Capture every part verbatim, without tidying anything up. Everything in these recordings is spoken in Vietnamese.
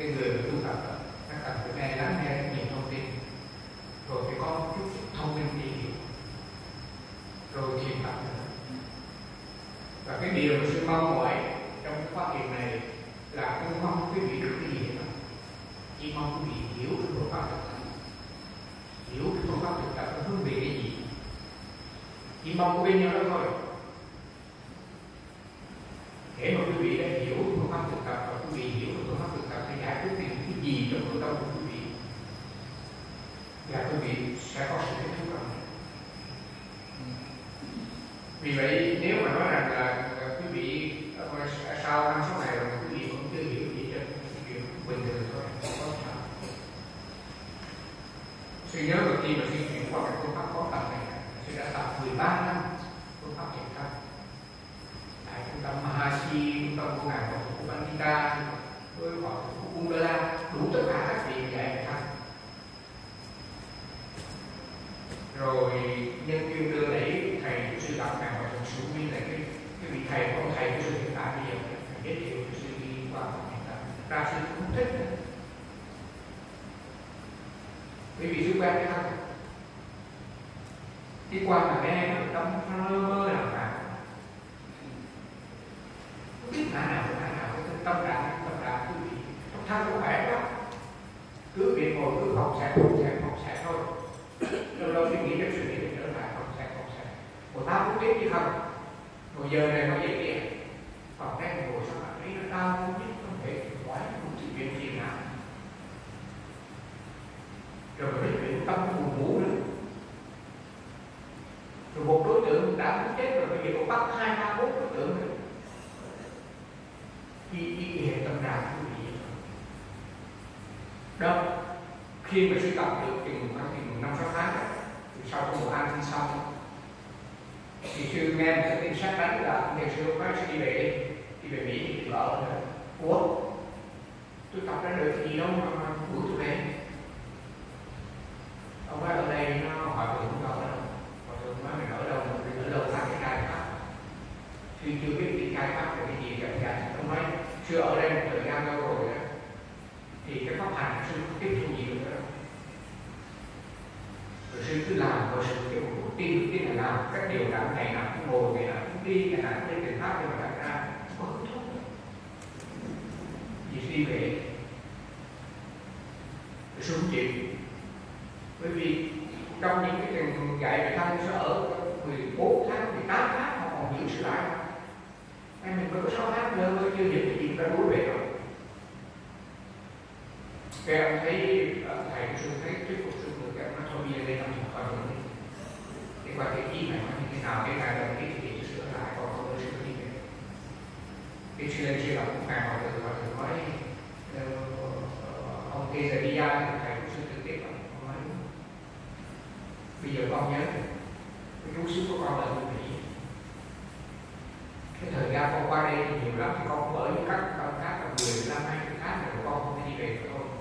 cái người mà tu tập nó cần phải nghe lắng nghe nhiều thông tin, rồi phải có một chút thông minh đi hiểu, rồi thiền tập nữa. Và cái điều mà sư mong mỏi trong cái khóa thiền này là không mong quý vị được cái gì hết, chỉ mong quý vị hiểu cái phương pháp thực tập, hiểu cái phương pháp thực tập nó hướng về cái gì, chỉ mong có bên nhau đó thôi. Để mà quý vị đã hiểu phương pháp thực tập và quý vị hiểu phương pháp thực tập sẽ giải quyết được cái gì trong nội tâm của quý vị, và quý vị sẽ có sự kết thúc trong này. Vì vậy nếu mà nói rằng là quý vị sau năm sáu ngày rồi quý vị cũng chưa hiểu gì trên chuyện bình thường thôi, không có sao. Sư nhớ là khi mà sư chuyển qua cái phương pháp có tập này, sư đã tập mười ba năm phương pháp thiền tâm tại trung tâm Mahasi, trung tâm của ngài của Pandita, với họ của Kundala, đủ tất cả các vị dạy thiền tâm. Rồi nhân duyên đưa đẩy thầy của sư gặp ngài và thầy sư Nguyên là cái cái vị thầy của ông thầy của sư hiện tại bây giờ giới thiệu cho sư đi qua thiền tâm. Ra sư cũng thích nữa. Bởi vì sư quen cái thân đi qua mà nghe nó tâm nó lơ mơ nào cả, không biết ngã nào ngã nào cái tâm trạng tâm trạng quý vị trong thân có khỏe quá, cứ việc ngồi cứ phòng sạch phòng sạch phòng sạch thôi, lâu lâu suy nghĩ đến suy nghĩ đến trở lại phòng sạch phòng sạch, một tháng cũng tiếp chứ không, một giờ này nó vậy kia, còn cái ngồi sao mà thấy nó đau không biết không thể khỏi không chịu chuyện gì nào, rồi mới chuyện tâm buồn ngủ nữa. Rồi một đối tượng đã muốn chết rồi, bây giờ có bắt hai ba bốn đối tượng nữa. Y y hệ tâm trạng của quý vị đâu. Khi mà sư tập được chừng khoảng năm sáu tháng rồi, thì sau khi một an sinh xong, thì sư nghe một cái tin sát đánh là ngày xưa nói sư đi về đi, đi về Mỹ thì vợ rồi. Ủa, tôi tập ra được cái gì đâu mà buổi tôi về. Ông nói ở đây nó hỏi tôi không đâu đâu. Tôi nói mày ở đâu, mình ở đâu phát cái khai pháp. Sư chưa biết cái khai pháp là cái gì gặp dài. Ông nói, sư ở đây một thời gian lâu rồi đó, thì cái pháp hành sư không tiếp thu gì nữa đâu. Rồi sư cứ làm, rồi sư kiểu một tin, tin là làm các điều đẳng ngày nào cũng ngồi, ngày nào cũng đi, ngày nào cũng lên tiền pháp, nhưng mà đặt ra không có thuốc nữa. Vì sư đi về, rồi sư không chịu. Bởi vì trong những cái trường dạy về thân sẽ ở mười bốn tháng, mười tám tháng họ còn giữ sự lại. Nên mình mới có sáu tháng nữa mới chưa hiểu cái gì đã đuổi về rồi. Cái ông thấy thầy của sư thấy thuyết phục sư người các nó thôi bây giờ đây ông học vào rồi. Thế qua cái ý này nói như thế nào, cái ngày đầu tiên thì sư sửa lại, còn không có sư đi về. Cái sư lên sư đọc cũng càng hỏi từ, hỏi từ nói ông kia giờ đi ra thì thầy của sư trực tiếp ông nói bây giờ con nhớ cái chú xíu của con là như vậy. Cái thời gian con qua đây thì nhiều lắm, thì con cũng ở với các con khác là mười, mười lăm, hai mươi tháng rồi con không thể đi về nữa thôi.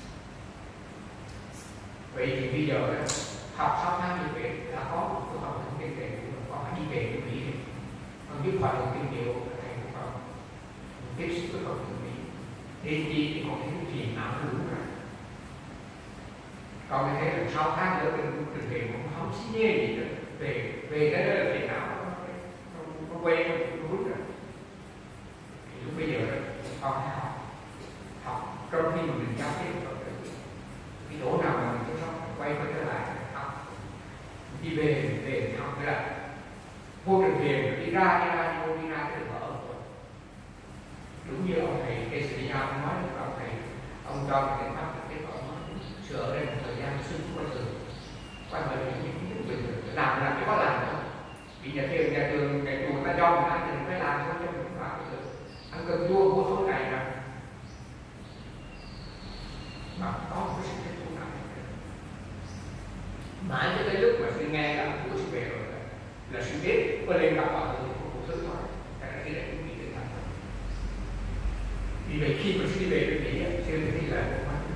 Vậy thì bây giờ học sáu tháng như vậy đã có một cơ hội thực tế về con phải đi về với Mỹ đi. Con biết khoa đường kinh điệu là thầy của con tiếp xúc với con đường Mỹ. Đi đi thì con thấy cái phiền não đúng rồi. Con mới thấy là sáu tháng nữa mình thực hiện cũng không xí nhê gì nữa. Về về cái đó là phiền não nó quen nó rút rồi. Thì lúc bây giờ đó con phải học học trong khi mà mình giao tiếp rồi cái chỗ nào mà mình có sống quay quay trở lại học, đi về về học cái là vô trường thiền đi ra đi ra đi vô đi ra cái đường mở rồi. Đúng như ông thầy cây sĩ nhau nói được, ông thầy ông cho cái pháp cái ông nói sửa ở đây một thời gian xưa cũng bao giờ quay về những những bình thường làm làm cái có làm thôi. Vì nhà trường nhà trường nhà trường ta cho mình ăn thì mình phải làm thôi, cho mình không làm được. Ăn cơm chua mua số này nè mà có một cái sự kết thúc nào mãi cho tới lúc mà sư nghe là của sư về rồi là sư biết có lên gặp họ thì cũng một thứ thôi, tại là cái này cũng bị tinh thần. Vì vậy khi mà sư đi về với Mỹ, sư thì là một mắt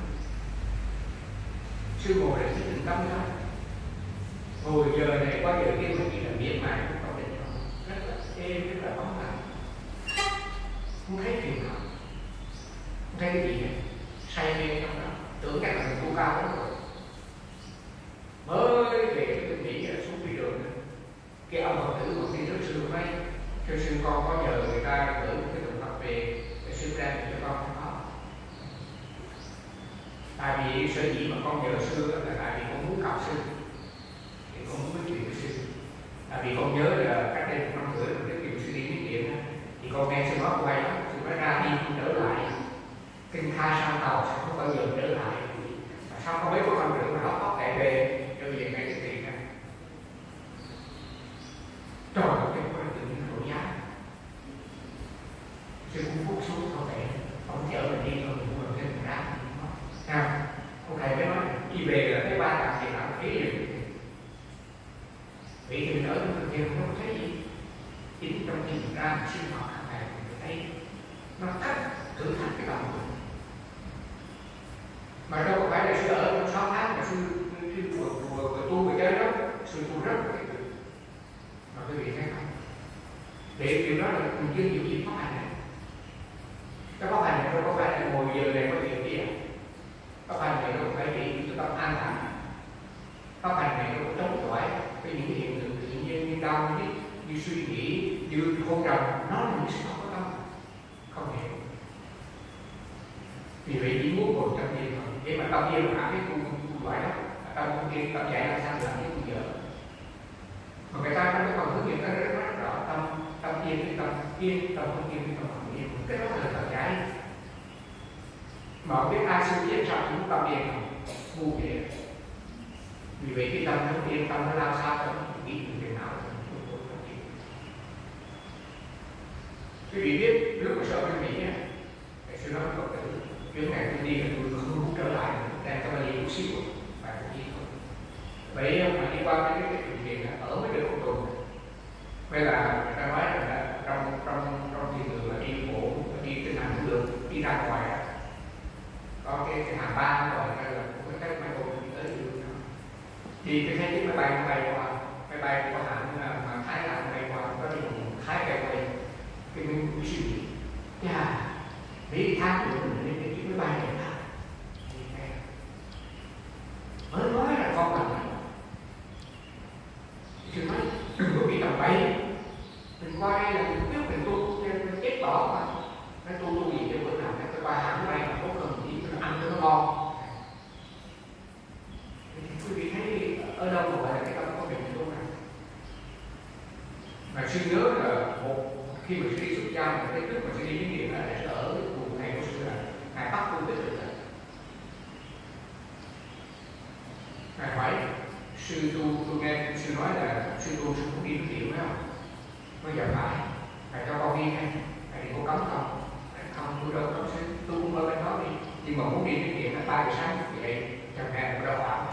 sư ngồi lại sư định tâm thôi. Hồi giờ này qua giờ kia mình chỉ là miệng mài cũng có định không, rất là êm, rất là bóng lặng, không thấy phiền não, không thấy cái gì hết. say mê trong đó, tưởng rằng là mình tu cao lắm rồi, mới về cái kinh nghĩ xuống phi đường. Cái ông Phật tử một khi trước sư nói thưa sư con có nhờ người ta gửi một cái tượng Phật về để sư đem cho con không có. Tại vì sở dĩ mà con nhờ sư là tại vì con muốn cầu sư, thì con muốn nói chuyện với sư. Tại vì con nhớ là cách đây một năm rưỡi cái kiểu sư đi miết điện thì con nghe sư nói quay đó, sư nói ra đi không trở lại, kinh khai sang tàu sao không bao giờ trở lại, mà sao không mấy có con rượu mà nó có thể về cho về ngay cái tiền này. Trời ơi, cái con tự nhiên đổi giá. Sư cũng phút xuống không thể, ông chở mình đi thôi, mình mua thêm một rác. Nào, ông thầy mới nói, đi về là cái ba tạm thì làm phí rồi. Vậy thì mình ở trong thực hiện không thấy gì. Chính trong khi mình ra mình sinh hoạt hàng ngày, mình thấy nó thách, thử thách cái lòng mình. Mà đâu có phải là sư ở trong sáu tháng mà sư vừa tu về chơi đó, sư tu rất là cái việc. Mà quý vị thấy không? Để điều đó là mình chưa nhiều gì phát hành này. Cái phát hành này đâu có phải là ngồi giờ này có chuyện gì à? Phát hành này đâu có phải chỉ chúng ta an lành. Phát hành này đâu có chống chọi với những hiện tượng tự nhiên như đau, như, như suy nghĩ, như khôn rồng, nó là những sự không có tâm, không hiểu. Vì vậy chỉ muốn ngồi trong yên thôi. Để mà tâm yên mà cái tu loại đó, tâm không yên, tâm dạy làm sao làm cái tu dở. Mà người ta trong cái phần hướng nghiệp nó rất rất rõ, tâm tâm yên với tâm yên, tâm không yên với tâm không yên, cái đó là thật trái. Mà không biết ai suy nghĩ sao cũng tâm yên không, ngu vậy. Vì vậy cái tâm nó yên, tâm nó lao sao cho nó nghĩ được cái nào là không yên. Quý vị biết lúc mà sợ bên Mỹ á, thầy sư nói Phật tử, chuyến này tôi đi là tôi không muốn trở lại, đang cho bạn đi một xíu, bạn cũng đi thôi. Vậy mà đi qua cái cái chuyện thiền ở mới được một tuần. Bây là người ta nói là trong trong trong thiền đường là đi bộ, đi tinh hành cũng được, đi ra ngoài có cái cái hàng ba rồi hay là một cái cách máy bộ đi tới đường đó. Thì cái thấy chiếc máy bay nó bay qua, máy bay của hãng mà Thái Lan bay qua có đi một Thái bay qua đây, cái mình cũng suy nghĩ, chà, mấy tháng nữa mình lên cái chiếc máy bay này hả? Mới nói là con mình sư nói đừng có bị tầm bậy, mình qua đây là mình biết mình tu, mình chết bỏ mà nó tu tu gì cho bữa nào cái ba hãng bay mà có cần gì mình ăn cho nó ngon. Quý vị thấy ở đâu mà gọi là cái tâm của mình tu này. Mà sư nhớ là một khi mà sư đi xuất gia mà cái trước mà sư đi những điều là sẽ ở cái vùng này của sư là ngài bắt tu tích được rồi. Ngài hỏi sư tu, tôi nghe sư nói là sư tu sư cũng đi nước tiểu phải không? Nói giờ phải, phải cho con đi hay, phải đi có cấm không? Không, tôi đâu có sư, tôi cũng ở bên đó đi. Nhưng mà muốn đi nước tiểu là ba giờ sáng vậy, chẳng hạn là đâu phải.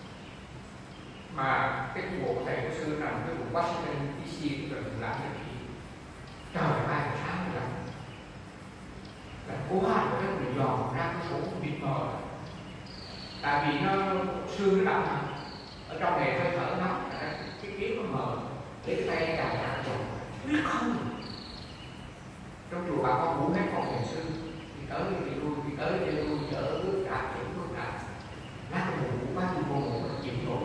Mà cái bộ của thầy của sư nằm cái vùng Washington đê xê cũng là làm cái gì? Trời ơi, ba giờ sáng rồi làm. Là cố hát của cái người giòn ra cái số bịt mờ. Tại vì nó xương nó đậm mà. Ở trong này hơi thở nó, cái kiến nó mờ, để cái tay chạm chạm chồng, biết không? Trong chùa bà con ngủ hết con ngày xưa, đi tới đi lui, đi tới đi lui, chở bước đạp, chở bước đạp, lát nó ngủ quá đi vô ngủ, nó chịu nổi.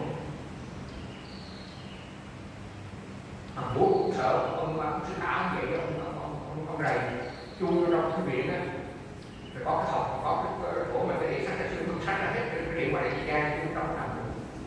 Thằng bố cũng sợ, ông ông sư thả vậy đó, ông ông ông, ông rầy, chui trong cái viện á, rồi có cái hộp, có cái cổ mà cái điện sách, cái xương ngực sách ra hết, cái điện ngoài đây ra, chui trong nằm.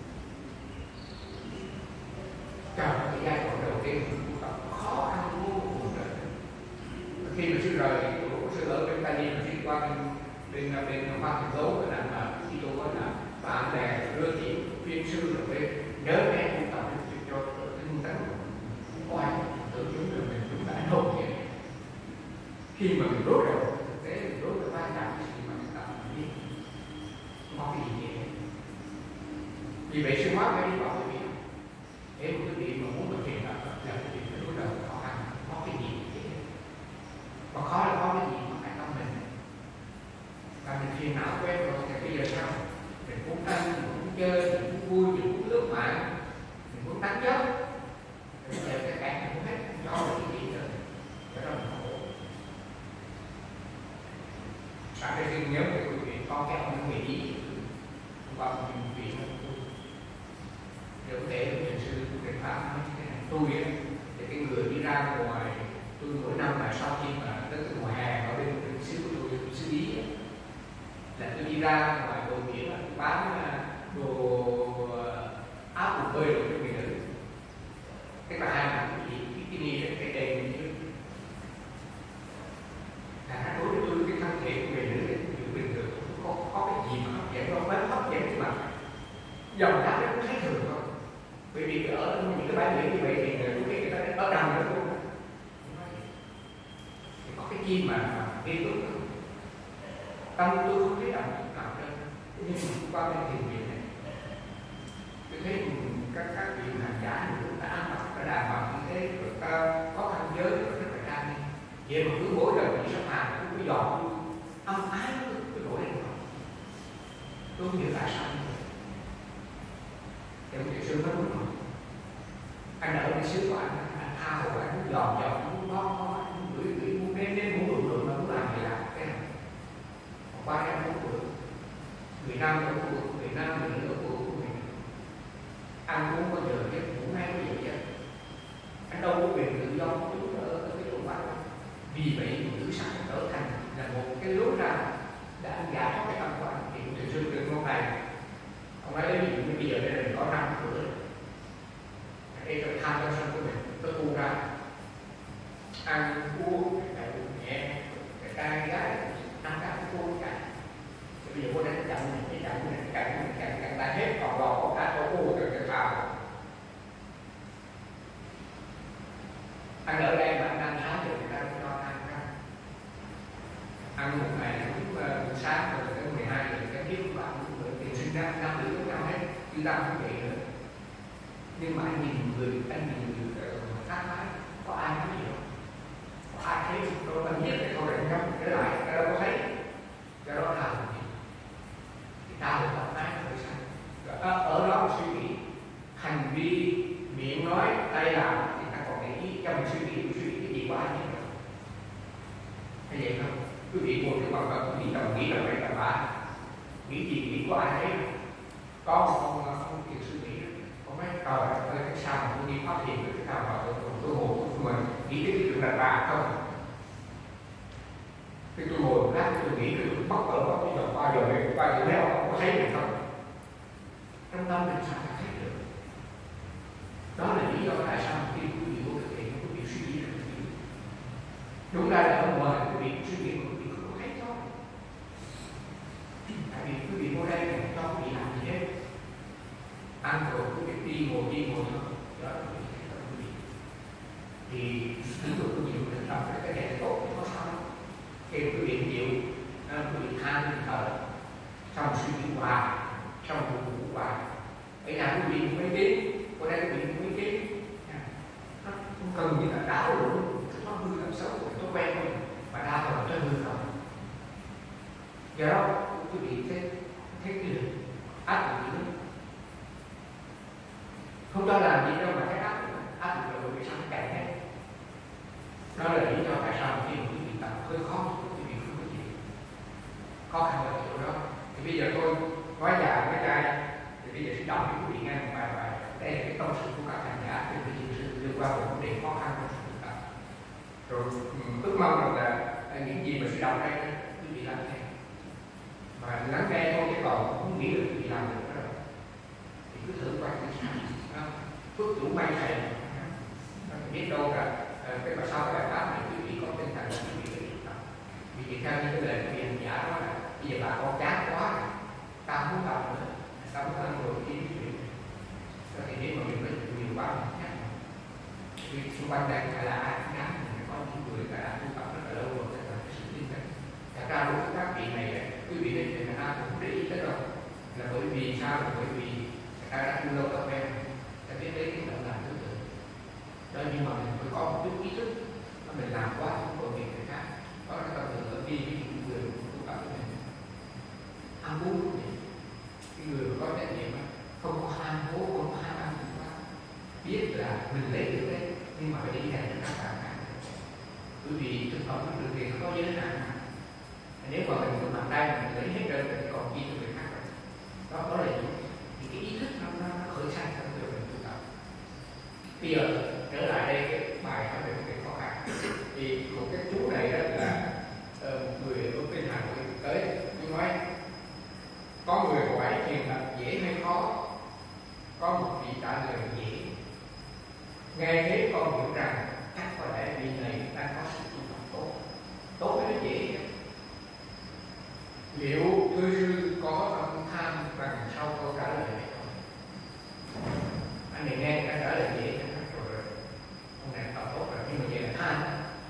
Trời ơi, cái giai đoạn đầu tiên tu tập khó khăn vô cùng rồi. Khi mà sư rời thì của sư ở bên Tây mà sư qua bên bên bên Hoa Thành Tố là mà khi tôi có là bạn bè đưa chỉ viên sư rồi bên nhớ nghe tu tập cho tinh tấn có ai tưởng chúng là mình chúng đã nộp vậy. Khi mà mình rốt rồi thực tế mình rốt được vai trò gì mà mình tập mình biết không có cái gì vậy. Vì vậy sư hóa phải đi bảo cái việc. Nếu một cái vị mà muốn thực hiện là là cái việc phải đối đầu khó khăn, có cái gì vậy? Và khó là có cái gì mà phải tâm mình. Và mình khi não quen rồi thì bây giờ sao? Mình muốn ăn, mình muốn chơi, mình muốn vui, mình muốn lướt mạng, mình muốn tán dốc. Bây giờ cái cả mình muốn hết, cho là cái gì rồi. Cho đó mình khổ. Bạn đây xin nhớ về quý vị có có cái ông người ý qua một vị để có thể nhận sư Trần Pháp nói như thế này: tôi thì cái người đi ra ngoài, tôi mỗi năm mà sau khi mà tới từ mùa hè ở bên xứ của tôi xứ Ý là tôi đi ra ngoài bờ biển là tôi bán đồ áo quần bơi đồ cho người nữ. Cái bà hai cái cái cái cái cái đèn như là đối với tôi cái thân thể của người nữ thì bình thường có có cái gì mà hấp dẫn không? Mấy hấp dẫn nhưng mà dòng đá nó cũng thấy thường thôi. Bởi vì ở những cái bãi biển như vậy thì người cái người ta ở đằng nữa luôn. Thì có cái chi mà đi tốt không? Tâm tôi không thấy đậm chút nào đâu. Nhưng qua bên thiền viện này, tôi thấy các các vị hành giả cũng đã ăn mặc đã đàng hoàng như thế, rồi ta có tham giới rồi rất là trang nghiêm. Vậy mà cứ mỗi lần đi sắp hàng tôi cứ dọn tôi âm ái nó cứ nổi lên rồi. Tôi không hiểu tại sao như vậy. Thì ông Thiệu Sư nói đúng rồi. Anh ở bên xứ của anh, anh tha hồ, anh muốn dọn dọn, anh muốn ngon ngon, anh muốn gửi gửi, muốn đem đem, muốn lượng lượng, mà muốn làm gì làm cái này. Qua đây anh không được. Người nam ở khu vực, người nam, người nữ ở khu vực của mình. Ăn uống bao giờ chứ, ngủ ngay bao giờ chứ. Anh đâu có quyền tự do một chút ở, ở cái chỗ quán. Vì vậy tự sắc trở thành là một cái lối ra để anh giải thoát cái tâm của anh. Thì Thiệu Sư được ngôn này, ông ấy lấy ví dụ như bây giờ đây là có năm cửa. Đây là tham gia sân của mình, tôi tu ra ăn uống, cái nhẹ, cái trai gái, ăn cả cái cô cả. Bây giờ cô đang chậm này, cái chậm này, cái chậm này, cái chậm này hết, còn lò có cả có cô từ cái phào. Anh ở đây mà anh ăn sáng rồi người ta không cho ăn ra. Ăn một ngày lúc sáng rồi tới mười hai giờ cái tiếp của bạn tiền sinh ra năm đứa với nhau hết, chứ ta không vậy nữa. Nhưng mà anh nhìn người, anh nhìn người khác mái, có ai nói gì không? Có ai thấy không? Rồi mình biết cái câu này không? Cái lại, cái đâu có thấy. Cái đó là gì? Thì ta được thoải mái rồi sao? Ở đó suy nghĩ, hành vi, miệng nói, tay làm thì ta còn để ý trong suy nghĩ, suy nghĩ cái gì của ai nhất rồi. Hay vậy không? Quý vị ngồi cái bằng bằng nghĩ tầm nghĩ tầm vậy tầm bạ, nghĩ gì nghĩ của ai thấy không? Có một ông không chịu suy nghĩ, có mấy trời ơi cái sao mà tôi đi phát hiện được cái sao mà tôi tôi ngồi của mình nghĩ cái chuyện là bạ không? Khi tôi ngồi một lát tôi nghĩ tôi bắt ở đó bây giờ ba giờ này ba giờ nếu không có thấy được không? Trong tâm mình sao ta thấy được? Đó là lý do tại sao khi quý vị vô thực hiện quý vị suy nghĩ được gì? Đúng ra là ở ngoài quý vị suy nghĩ quý vị không thấy thôi. Tại vì quý vị vô đây này cho quý vị làm gì hết? Ăn rồi quý vị đi ngồi đi ngồi thôi. Đó là quý vị thấy quý vị. Thì ví dụ quý vị thực tập cái này tốt thì có sao đâu. Khi quý vị chịu, quý vị than quý vị thở, xong suy nghĩ hoài, xong buồn ngủ hoài. Ở nhà quý vị cũng mấy tiếng, ở đây quý vị cũng mấy tiếng. Nó không cần như là đảo luôn, nó hư làm xấu, nó quen thôi. Mà đa phần nó hư không. Do đó, quý vị thấy thấy cái gì? Áp dụng gì đó. Không cho làm gì đâu mà cái áp dụng, áp dụng là bởi vì sao nó chạy hết. Đó là lý do tại sao khi quý vị tập hơi khó, quý vị không có gì. Khó khăn là chỗ đó. Thì bây giờ tôi nói dài nói dài, thì bây giờ sẽ đọc với quý vị nghe một bài bài. Đây là cái tâm sự của các hành giả từ cái gì sự liên quan đến vấn đề khó khăn trong sự tập. Rồi ước mong rằng là những gì mà sẽ đọc đây quý vị làm theo. Mà lắng nghe thôi chứ còn không nghĩ được quý vị làm được đó rồi. Thì cứ thử qua cái sao. Phước chủ may thầy. Biết đâu là cái mà sau cái bài pháp này quý vị có tinh thần là quý vị phải thực tập. Vì vậy theo như cái lời của vị hành giả đó là bây giờ bà con chán quá, ta không muốn tập nữa, ta muốn ăn rồi đi quý vị. Thì nếu mà mình có nhiều quá mình nhắc. Vì xung quanh đây phải là ai cũng nhắn, mình có những người đã tu tập rất là lâu rồi, tức là cái sự tin tưởng. Thật ra đối với các vị này, quý vị nên người ta cũng để ý tới rồi. Là bởi vì sao? Là bởi vì người ta đã tu lâu tập quen, ta biết đấy cái động làm thứ tự. Đó, nhưng mà mình phải có một chút ý thức, mình làm quá không còn việc người khác. Đó là tâm thường ở đi với những người tu tập của mình. Ăn uống cũng vậy. Cái người có trách nhiệm không có ham hố, không có ham ăn cũng quá. Biết là mình lấy được đấy, nhưng mà phải đi dành cho các bạn khác. Bởi vì thực phẩm được tiền có giới hạn. Nếu mà mình cứ mặt đây mình lấy hết rồi thì có Bây giờ trở lại đây cái bài nói về cái khó khăn. Thì một cái chú này đó là uh, một người ở bên Hà Nội tới, tôi nói có người hỏi thiền tập dễ hay khó, có một vị trả lời dễ. Nghe thế con hiểu rằng chắc có lẽ vị này đang có sự tu tập tốt, tốt với nó dễ. Liệu thưa sư có tâm tham rằng sau câu trả lời này không? Anh này nghe cái trả lời dễ rồi, ông này tập tốt rồi, nhưng mà vậy là tham.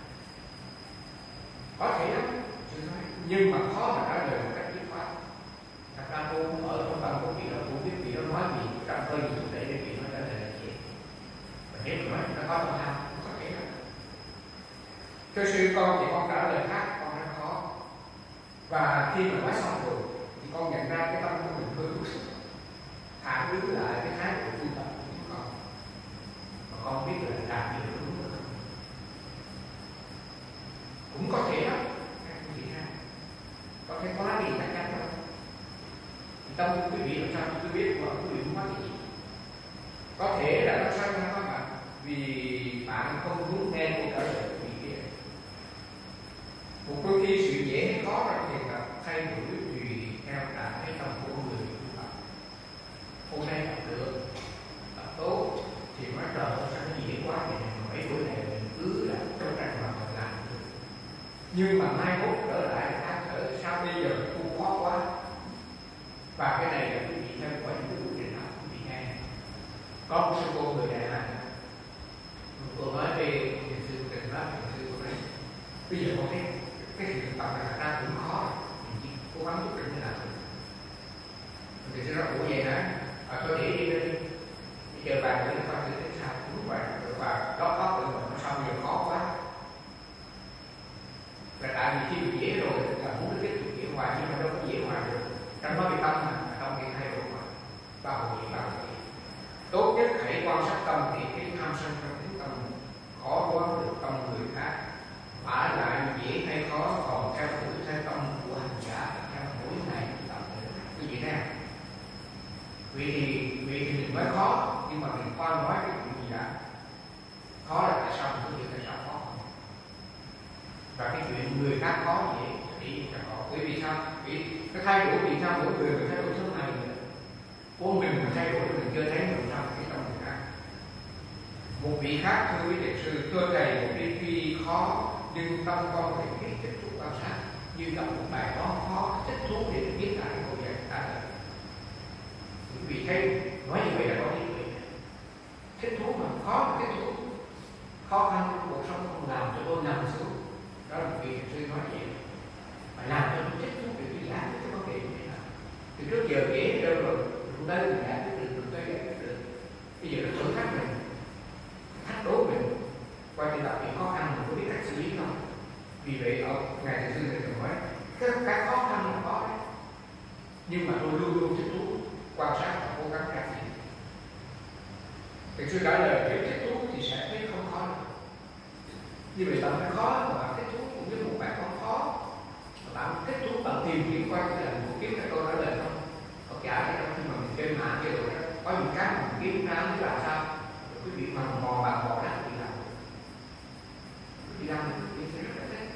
Có thể lắm, sư nói, nhưng mà khó mà trả lời một cách dứt khoát. Thật ra cô cũng ở trong tâm của vị đó, cô biết vị đó nói gì, trong hơi gì để để vị nó trả lời là dễ. Và nếu mà nói nó có tâm tham, cũng có thể lắm. Thưa sư con thì con trả lời khác, con nói khó. Và khi mà nói xong rồi thì con nhận ra cái tâm của mình hơi bức xúc, thả đứng lại cái thái độ tu tập của chúng con, mà con biết là làm gì đúng rồi không. Cũng có thể lắm, có thể quá đi chắc chắn đâu. Thì tâm của quý vị làm sao tôi biết mà quý vị không nói gì. Có thể là nó sao các bạn, vì bạn không muốn nghe câu trả lời của vị kia. Một đôi khi sự dễ hay khó là việc là thay đổi tùy theo cả cái tâm của người tu tập. Hôm nay tập được, tập tốt thì nói trời ơi sao nó dễ quá vậy, mấy buổi này mình cứ là trong trang mà mình làm được. Nhưng mà mai mốt trở lại khác ở sao bây giờ tu khó quá. Và cái này là quý vị theo qua những cái buổi trình học quý vị nghe. Có một sư cô người Đài Loan, cô nói về thiền sư trình đó, thiền sư cô nói bây giờ con thấy cái sự tập này ra cũng khó, mình chỉ cố gắng chút đỉnh thế nào. Thì sẽ nói ủa vậy hả? À, tôi để đi đi. Bây giờ bạn nghĩ coi thử thế sao, đúng vậy, và đó có tự mình nó xong giờ khó quá. Là tại vì khi bị dễ rồi là muốn được tiếp tục dễ hoài, nhưng mà đâu có dễ hoài được. Trong đó bị tâm mà, tâm bị thay đổi mà. Bao nhiêu bao nhiêu. Tốt nhất hãy quan sát tâm thì cái tham sân trong cái tâm khó đoán được tâm người khác. Phải lại dễ hay khó còn theo mũi theo tâm của hành giả, theo mũi này tập nữa. Cái gì nè? Vì thì vì thì mình mới khó, nhưng mà mình khoan nói cái chuyện gì đã. Khó là tại sao mình có chuyện tại sao khó không? Và cái chuyện người khác khó dễ thì cho họ. Bởi vì sao? Vì cái thay đổi vì sao mỗi người mình thay đổi số này nữa. Của mình mình thay đổi mình chưa thấy mình trong cái tâm người khác. Một vị khác thưa quý thiền sư, thưa thầy một đi khi khó nhưng tâm con phải biết tiếp tục quan sát, như gặp một bài toán khó thích thú để biết lại câu giải trả lời. Quý vị thấy nói như vậy là có ý nghĩa. Thích thú mà khó mà thích thú, khó khăn trong cuộc sống không làm cho tôi nằm xuống. Đó là một vị thiền sư nói vậy. Mà làm cho tôi thích thú để tôi giải quyết cái vấn đề như thế nào. Từ trước giờ dễ đâu rồi, lúc đấy mình giải quyết được, lúc đấy giải quyết được. Bây giờ nó thử thách mình, thách đố mình. Qua thì tập những khó khăn mình có biết cách xử lý không? Vì vậy ở ngày thầy sư thầy thường nói cái, cái khó khăn là có đấy, nhưng mà tôi luôn luôn thích thú quan sát và cố gắng cải thiện. Thầy sư trả lời nếu thích thú thì sẽ biết không khó được. Như vậy bạn phải khó mà bạn thích thú cũng như một bạn không khó. Mà bạn thích thú bạn tìm kiếm qua cái là một kiếm cái câu trả lời không? Còn giả thì khi mà mình trên mạng kia rồi đó, có những cái mà mình kiếm ra như là sao? Rồi quý vị mà mò bạn mò ra thì làm đi làm thì sẽ rất là thích.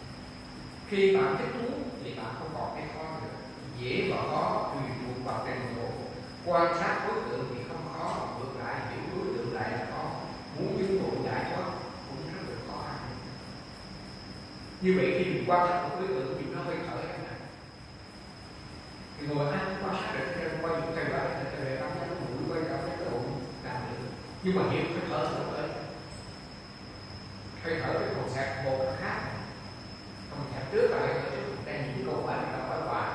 Khi bạn thích thú thì bạn không còn cái khó nữa. Dễ và khó tùy thuộc vào trình độ. Quan sát đối tượng thì không khó, ngược lại hiểu đối tượng lại là khó. Muốn chứng ngộ giải thoát cũng rất là khó khăn. Như vậy khi mình quan sát một đối tượng thì nó hơi thở ra nè. Thì ngồi ăn quan sát được cái qua những thay đổi thì thay đổi cảm giác cái mũi, quay cảm giác cái bụng làm được. Nhưng mà hiểu cái thở thở tới. Hơi thở cái một sạc một là khác. Không sạc trước là hơi thở trước đây những câu hỏi là hỏi quả.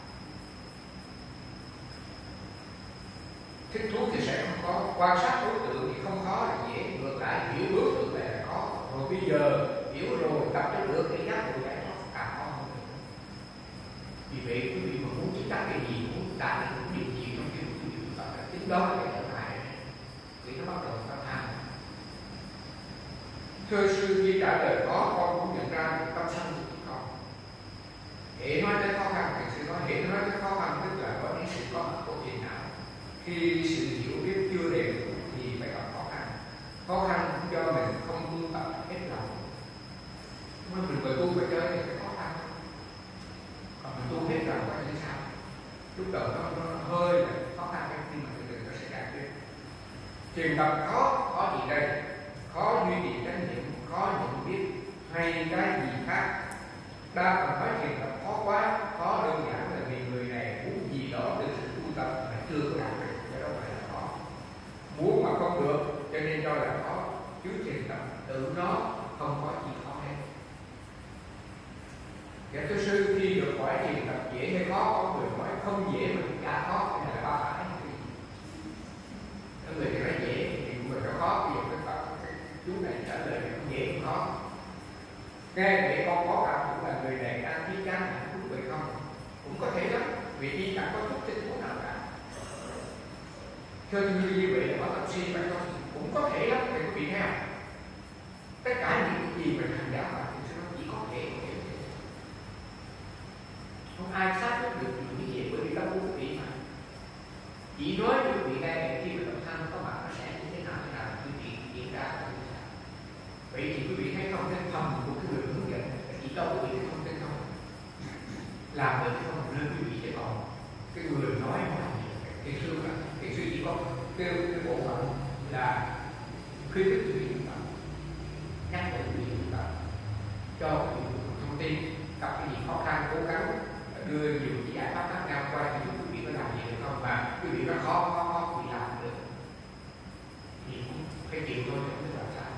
Thích thú thì sẽ không có, quan sát đối tượng thì không khó là dễ, ngược lại hiểu đối tượng này là khó. Rồi bây giờ hiểu rồi tập cho được cái giác ngộ giải thoát càng khó hơn nữa. Vì vậy quý vị mà muốn chứng đắc cái gì, muốn đạt được một điều gì trong cái quý vị tập là chính đó là cái trở ngại. Vì nó bắt đầu nó tham. Thưa sư, khi trả lời có con cũng nhận ra được tâm sân của chúng con. Hệ nói tới khó khăn thì sư nói hệ nói tới khó khăn tức là có những sự có mặt của phiền não. Khi sự hiểu biết chưa đầy đủ thì phải gặp khó khăn. lúc đầu nó, nó hơi là khó khăn nhưng mà từ từ nó sẽ đạt được. Truyền tập khó khó gì đây? Khó duy trì chánh niệm, khó nhận biết hay cái gì khác. Đa phần nói truyền tập khó quá, khó đơn giản là vì người này muốn gì đó từ sự tu tập mà chưa có đạt được, cái đó phải là khó. Muốn mà không được cho nên cho là khó, chứ truyền tập tự nó không có gì khó hết. Dạ thưa sư, khi được hỏi truyền tập dễ hay khó, có người nói không dễ mà chả khó, cái này là ba phải. Có người thì nói dễ thì người nói khó, bây giờ cái tập cái chú này trả lời là không dễ không khó. Nghe vậy con có cảm cũng là người này đang thi chán hạnh phúc vậy không? Cũng có thể lắm, vì đi chẳng có chút tình huống nào cả. Thưa như như vậy là có tập si phải không? Cũng có thể lắm, thì quý vị thấy không? Tất cả những cái gì mà thành giáo mà thì nó chỉ có thể có thể không ai xác định được những cái gì bởi vì đâu có quý vị mà. Chỉ nói với quý vị nghe khi mà động tham có mặt nó sẽ như thế nào thế nào quý vị diễn ra là như thế nào. Vậy thì quý vị thấy không, cái thầm của cái người hướng dẫn chỉ cho quý vị cái thông tin không, làm được cái không nên quý vị chứ còn cái người nói không làm gì. Thì xưa là thì xưa chỉ có kêu cái bộ phận là khuyến khích quý vị chúng ta, nhắc nhở quý vị chúng ta, cho quý vị thông tin, gặp cái gì khó khăn cố gắng đưa nhiều cái giải pháp khác nhau qua thì quý vị có làm gì được không, và quý vị nó khó khó khó quý vị làm được thì cũng phải chịu thôi, không biết làm sao.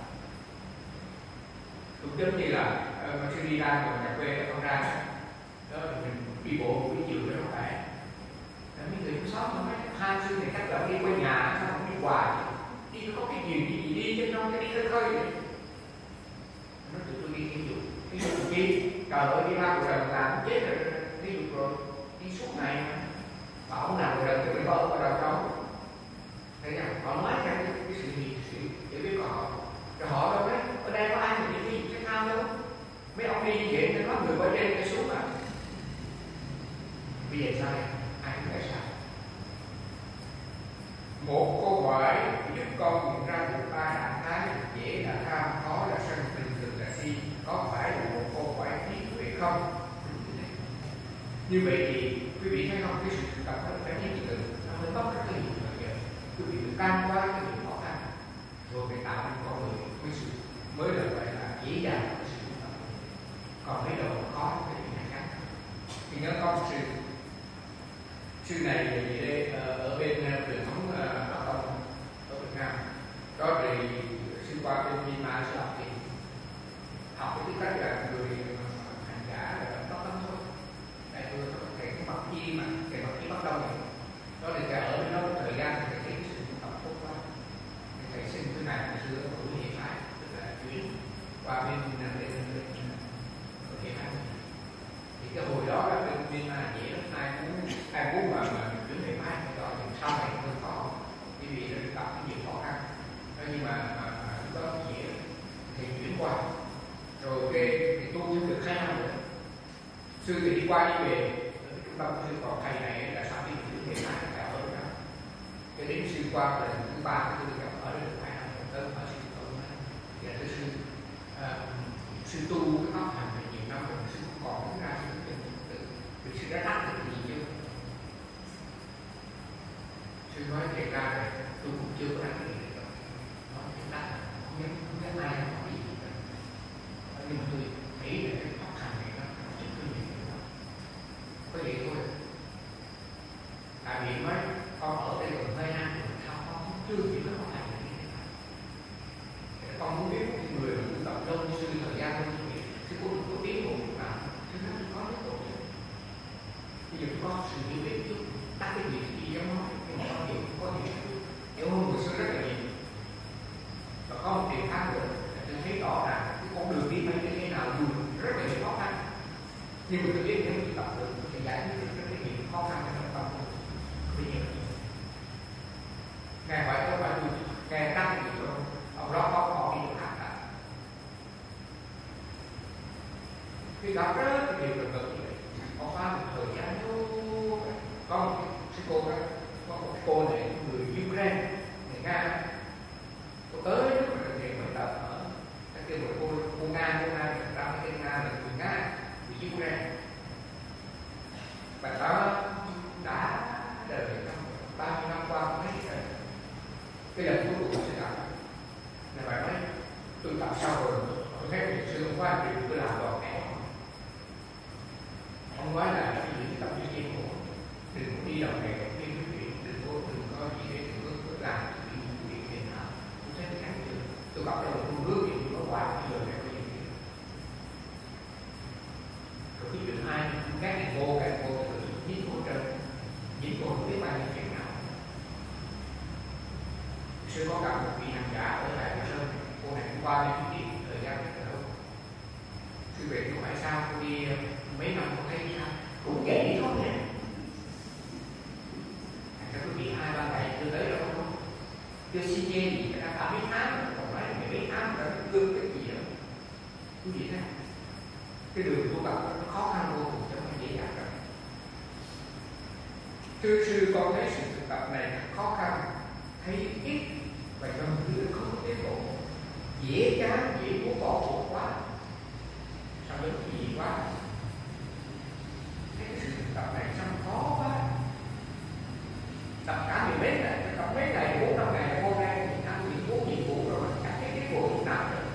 Cũng giống như là uh, sư đi ra ngồi cà phê ở con ra đó thì mình đi bộ buổi chiều nó không phải. Mấy người cũng xót mà hai sư này chắc là đi qua nhà sao không đi hoài, đi có cái gì đi gì đi chứ không, cái đi khơi khơi vậy. Nó tụi tôi đi ví dụ ví dụ chi trời ơi đi ra cuộc đời làm chết rồi, ví dụ rồi đi suốt ngày bảo không làm cuộc đời thì mới có ở đâu đâu. Thấy rằng họ nói theo cái, cái sự gì sự hiểu biết của họ, rồi họ đâu đấy ở đây có ai mà đi đi cái thao đâu, mấy ông đi như vậy nên nói người qua trên cái xuống mà bây giờ sao đây? Ai cũng phải sao? Một câu hỏi giúp con nhận ra được ba trạng thái dễ là tham, khó là sân, bình thường là si, có phải là một câu hỏi trí tuệ không? Như vậy thì quý vị thấy không, cái sự thực tập nó phải như từ từ, nó mới có rất là nhiều giờ. Quý vị được can qua cái điều khó khăn, rồi phải tạo nên con người mới sự mới là gọi là dễ dàng cái sự thực tập. Còn mấy đầu khó thì phải là khác. Thì nhớ con sự sư này là gì đây, ở bên truyền thống Bắc Tông ở Việt Nam đó, thì sư qua bên Myanmar sư học thì học cái tư cách là người hành giả là Bắc Tông thôi, tại tôi có cái bậc chi mà cái bậc chi Bắc Tông này đó, thì cả ở bên đó thời gian thì cái sự tập tốt quá, thầy sinh thứ này hồi xưa ở buổi hiện tại tức là chuyển qua bên bên bên hiện tại thì cái hồi đó là bên Myanmar dễ lắm, ai muốn ai muốn mà mà chuyển về mái thì đó, nhưng sau này hơi khó, bởi vì nó gặp cái nhiều khó khăn đó, nhưng mà mà, mà lúc đó dễ thì chuyển qua rồi cái thì tu cũng được hai năm nữa, sư thì đi qua đi về trung tâm sư, còn thầy này là sau khi chuyển về mái thì ở đó cho đến sư qua lần thứ ba thì tôi gặp ở được hai năm tới ở sư tu thì là sư uh, sư tu cái pháp hành này nhiều năm rồi, sư còn muốn ra sư tự tự sư đã đắc được gì chưa? Sư nói thiệt ra là tôi cũng chưa có đắc được gì đâu, nói thiệt ra là không biết không biết ai nói gì cả, nhưng mà tôi nghĩ là cái pháp hành này nó chưa có gì đâu, có vậy thôi. Tại vì nói con ở đây gần hai năm rồi sao con chưa biết cái pháp hành này như thế nào, con muốn biết một người mà tu tập lâu sư thời gian lâu như vậy chứ có có tiến bộ nào chứ nó có tiến bộ chứ. Bây giờ có sự hiểu biết chút các cái gì thì giống nói, nhưng mà có hiểu có hiểu hiểu hơn người xưa rất là nhiều. Và có một điều khác nữa là tôi thấy rõ ràng cái con đường đi phải như thế nào dù rất là nhiều khó khăn, nhưng mà tôi biết nếu tôi tập được tôi sẽ giải quyết được rất là nhiều khó khăn trong tâm của tôi. Ngài hỏi tôi phải tôi nghe đăng gì rồi ông đó có họ đi được khác cả. Khi gặp rất là nhiều trường hợp như vậy, có qua một thời gian vô có một cái cô đó, có một cái cô này người Ukraine, người Nga, cô tới lúc mà thực hiện bài tập ở cái kêu gọi cô cô Nga, cô Nga thật ra cái tên Nga là người Nga, người Ukraine, và đó đã cái lần cuối cùng tôi sẽ gặp là bạn nói tôi tập sau rồi tôi thấy việc sư không có anh thì tôi làm đòn kẹo không quá là cái gì tập như thế của đừng có đi đòn kẹo đi quý vị đừng có đừng có gì để đừng có cứ làm những việc gì nào tôi thấy cái khác được tôi gặp ra một phương hướng thì tôi có qua cái giờ này có gì rồi cái chuyện ai các thầy cô các thầy cô tự nhiên hỗ trợ những cô không biết bao nhiêu chuyện nào sư có gặp một vị hành giả ở lại Hồ Sơn cô này cũng qua đây cái chuyện thời gian rất là lâu sư về tôi hỏi sao cô đi mấy năm không thấy sao cũng vậy thôi nè cho quý vị hai ba ngày chưa tới đâu không chưa xin chê gì người ta đã biết ám còn nói người biết ám đã gương cái gì đó quý vị thấy cái đường tu tập nó khó khăn vô cùng cho mình dễ dàng rồi thưa sư con thấy sự thực tập này khó khăn thấy ít và trong thứ không có tiến bộ dễ chán dễ muốn bỏ cuộc quá sao nó gì quá cái sự thực tập này sao khó quá tập cả mười mấy ngày tập mấy ngày bốn năm ngày hôm nay thì ăn thì bốn nhiệm vụ rồi các cái cái bộ gì nào rồi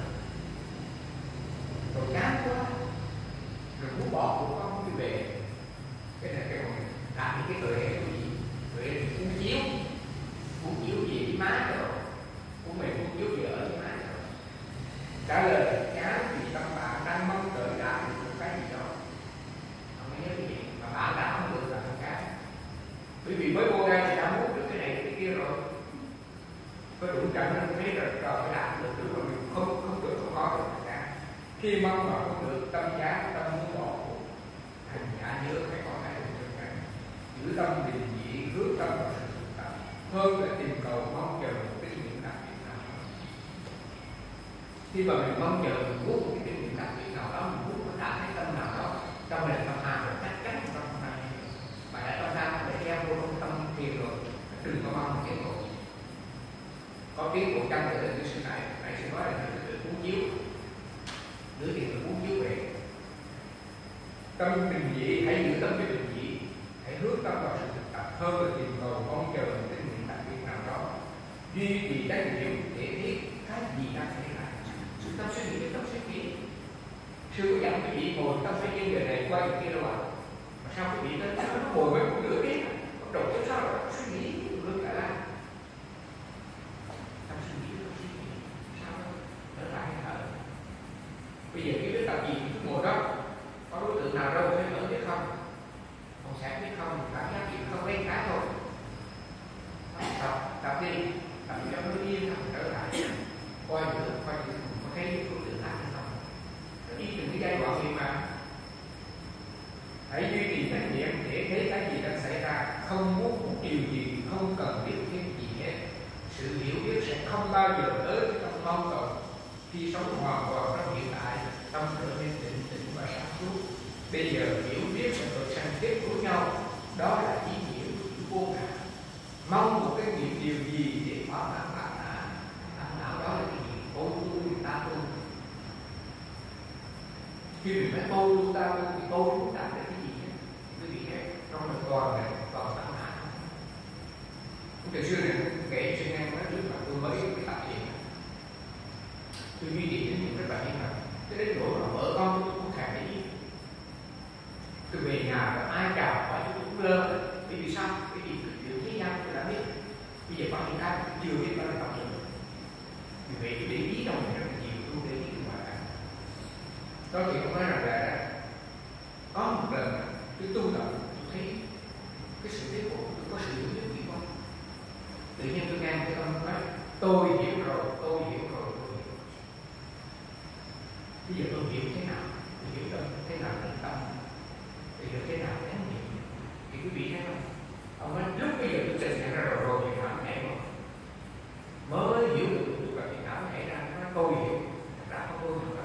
rồi chán quá rồi muốn bỏ cuộc không đi về cái này cái này làm những cái người ấy cái gì người ấy cũng chiếu cũng chiếu gì với má rồi cũng mình cũng chiếu gì ở với má rồi trả lời chán vì tâm bạn đang mong đợi đạt được một cái gì đó không nhớ cái gì mà bạn đã không được là một cái bởi vì mới vô đây thì đã muốn được cái này cái kia rồi có đủ trận nên thấy rồi rồi phải đạt được đúng rồi không không được không có được cả khi mong mà không được tâm chán tâm muốn bỏ cuộc hành giả nhớ phải có cái được cái giữ tâm bình dị hướng tâm vào sự thực tập hơn là tìm cầu mong chờ một cái chuyện đặc biệt nào đó khi mà mình mong chờ mình muốn một cái chuyện đặc biệt nào đó mình muốn có đạt cái tâm nào đó trong này tâm hàm là chắc chắn trong này mà đã tâm tham để gieo vô trong tâm thiền rồi đừng có mong một tiến bộ có tiến bộ chăng thì cái sự này này sẽ nói là sự cuốn chiếu giữ thì mình cuốn chiếu về tâm bình dị hãy giữ tâm cái bình dị hãy hướng tâm vào sự thực tập hơn là tìm cầu mong chờ một cái nguyện đặc biệt nào đó duy trì trách nhiệm để biết cái gì đang xảy ra sự tâm suy nghĩ tâm suy nghĩ sư có dặn quý vị ngồi tâm phải yên giờ này qua giờ kia đâu ạ mà sao quý vị tới nó ngồi với một nửa tiếng bắt đầu tới sao rồi suy nghĩ ngược lại là tâm suy nghĩ tâm suy nghĩ sao trở lại thở bây giờ cái biết tập gì cứ ngồi đó có đối tượng nào đâu phải mở biết không còn sẽ biết không cảm giác gì không quen cái thôi tập tập đi tập cho nó yên không trở lại coi nữa coi nữa có thấy đối tượng khác hay không đi từng cái giai đoạn gì mà hãy duy trì trách nhiệm để thấy cái gì đang xảy ra không muốn một điều gì không cần biết cái gì hết sự hiểu biết sẽ không bao giờ tới trong mong cầu khi sống hoàn toàn trong hiện tại tâm trở nên định tĩnh và sáng suốt bây giờ hiểu biết và sự sanh kết của nhau đó là ý nghĩa của chữ vô ngã mong một cái việc điều gì để thỏa mãn bản ngã bản não đó là cái gì ô tu người ta tu khi mình nói tô tu ta tu thì tô chúng ta là cái gì hết quý vị thấy trong mình còn này còn tâm hại từ xưa này kể cho nghe nói trước mà tôi mới cái tập gì tôi duy trì đến những cái bài như vậy cái đến nỗi mà vợ con tôi cũng thèm để ý tôi về nhà và ai chào hỏi tôi cũng lơ bởi vì sao bởi vì chuyện thế gian tôi đã biết bây giờ bạn hiện tại chưa biết bao nhiêu tập nữa vì vậy tôi để ý trong này rất là nhiều tôi để ý ngoài cả đó thì ông nói rằng là có một lần tôi tu tập tôi thấy cái sự tiến bộ tôi có sự hiểu biết quan tự nhiên tôi nghe cái ông nói tôi hiểu rồi tôi hiểu rồi tôi hiểu bây giờ tôi hiểu thế nào tôi hiểu đâu thế nào là tâm tôi hiểu thế nào chánh niệm thì quý vị thấy không ông nói lúc bây giờ tôi trình nhận ra rồi rồi thì não nhảy rồi mới hiểu được tôi là thì não nhảy ra nó tôi hiểu thật ra không tôi hiểu đâu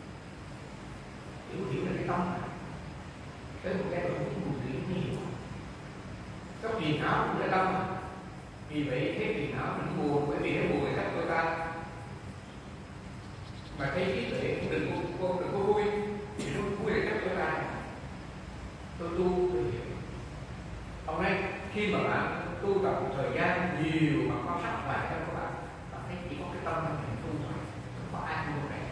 hiểu hiểu là cái tâm này tới một cái độ buồn hiểu nhiều cái phiền não cũng là tâm mà vì vậy cái phiền não mình buồn bởi vì nó buồn người khác của ta mà thấy trí tuệ cũng đừng có đừng có vui vì nó vui là khác của ta tôi tu tôi hiểu ông nói khi mà bạn tu tập một thời gian nhiều mà có sắc bài cho các bạn tâm là mình tu thôi, không có ai tu này.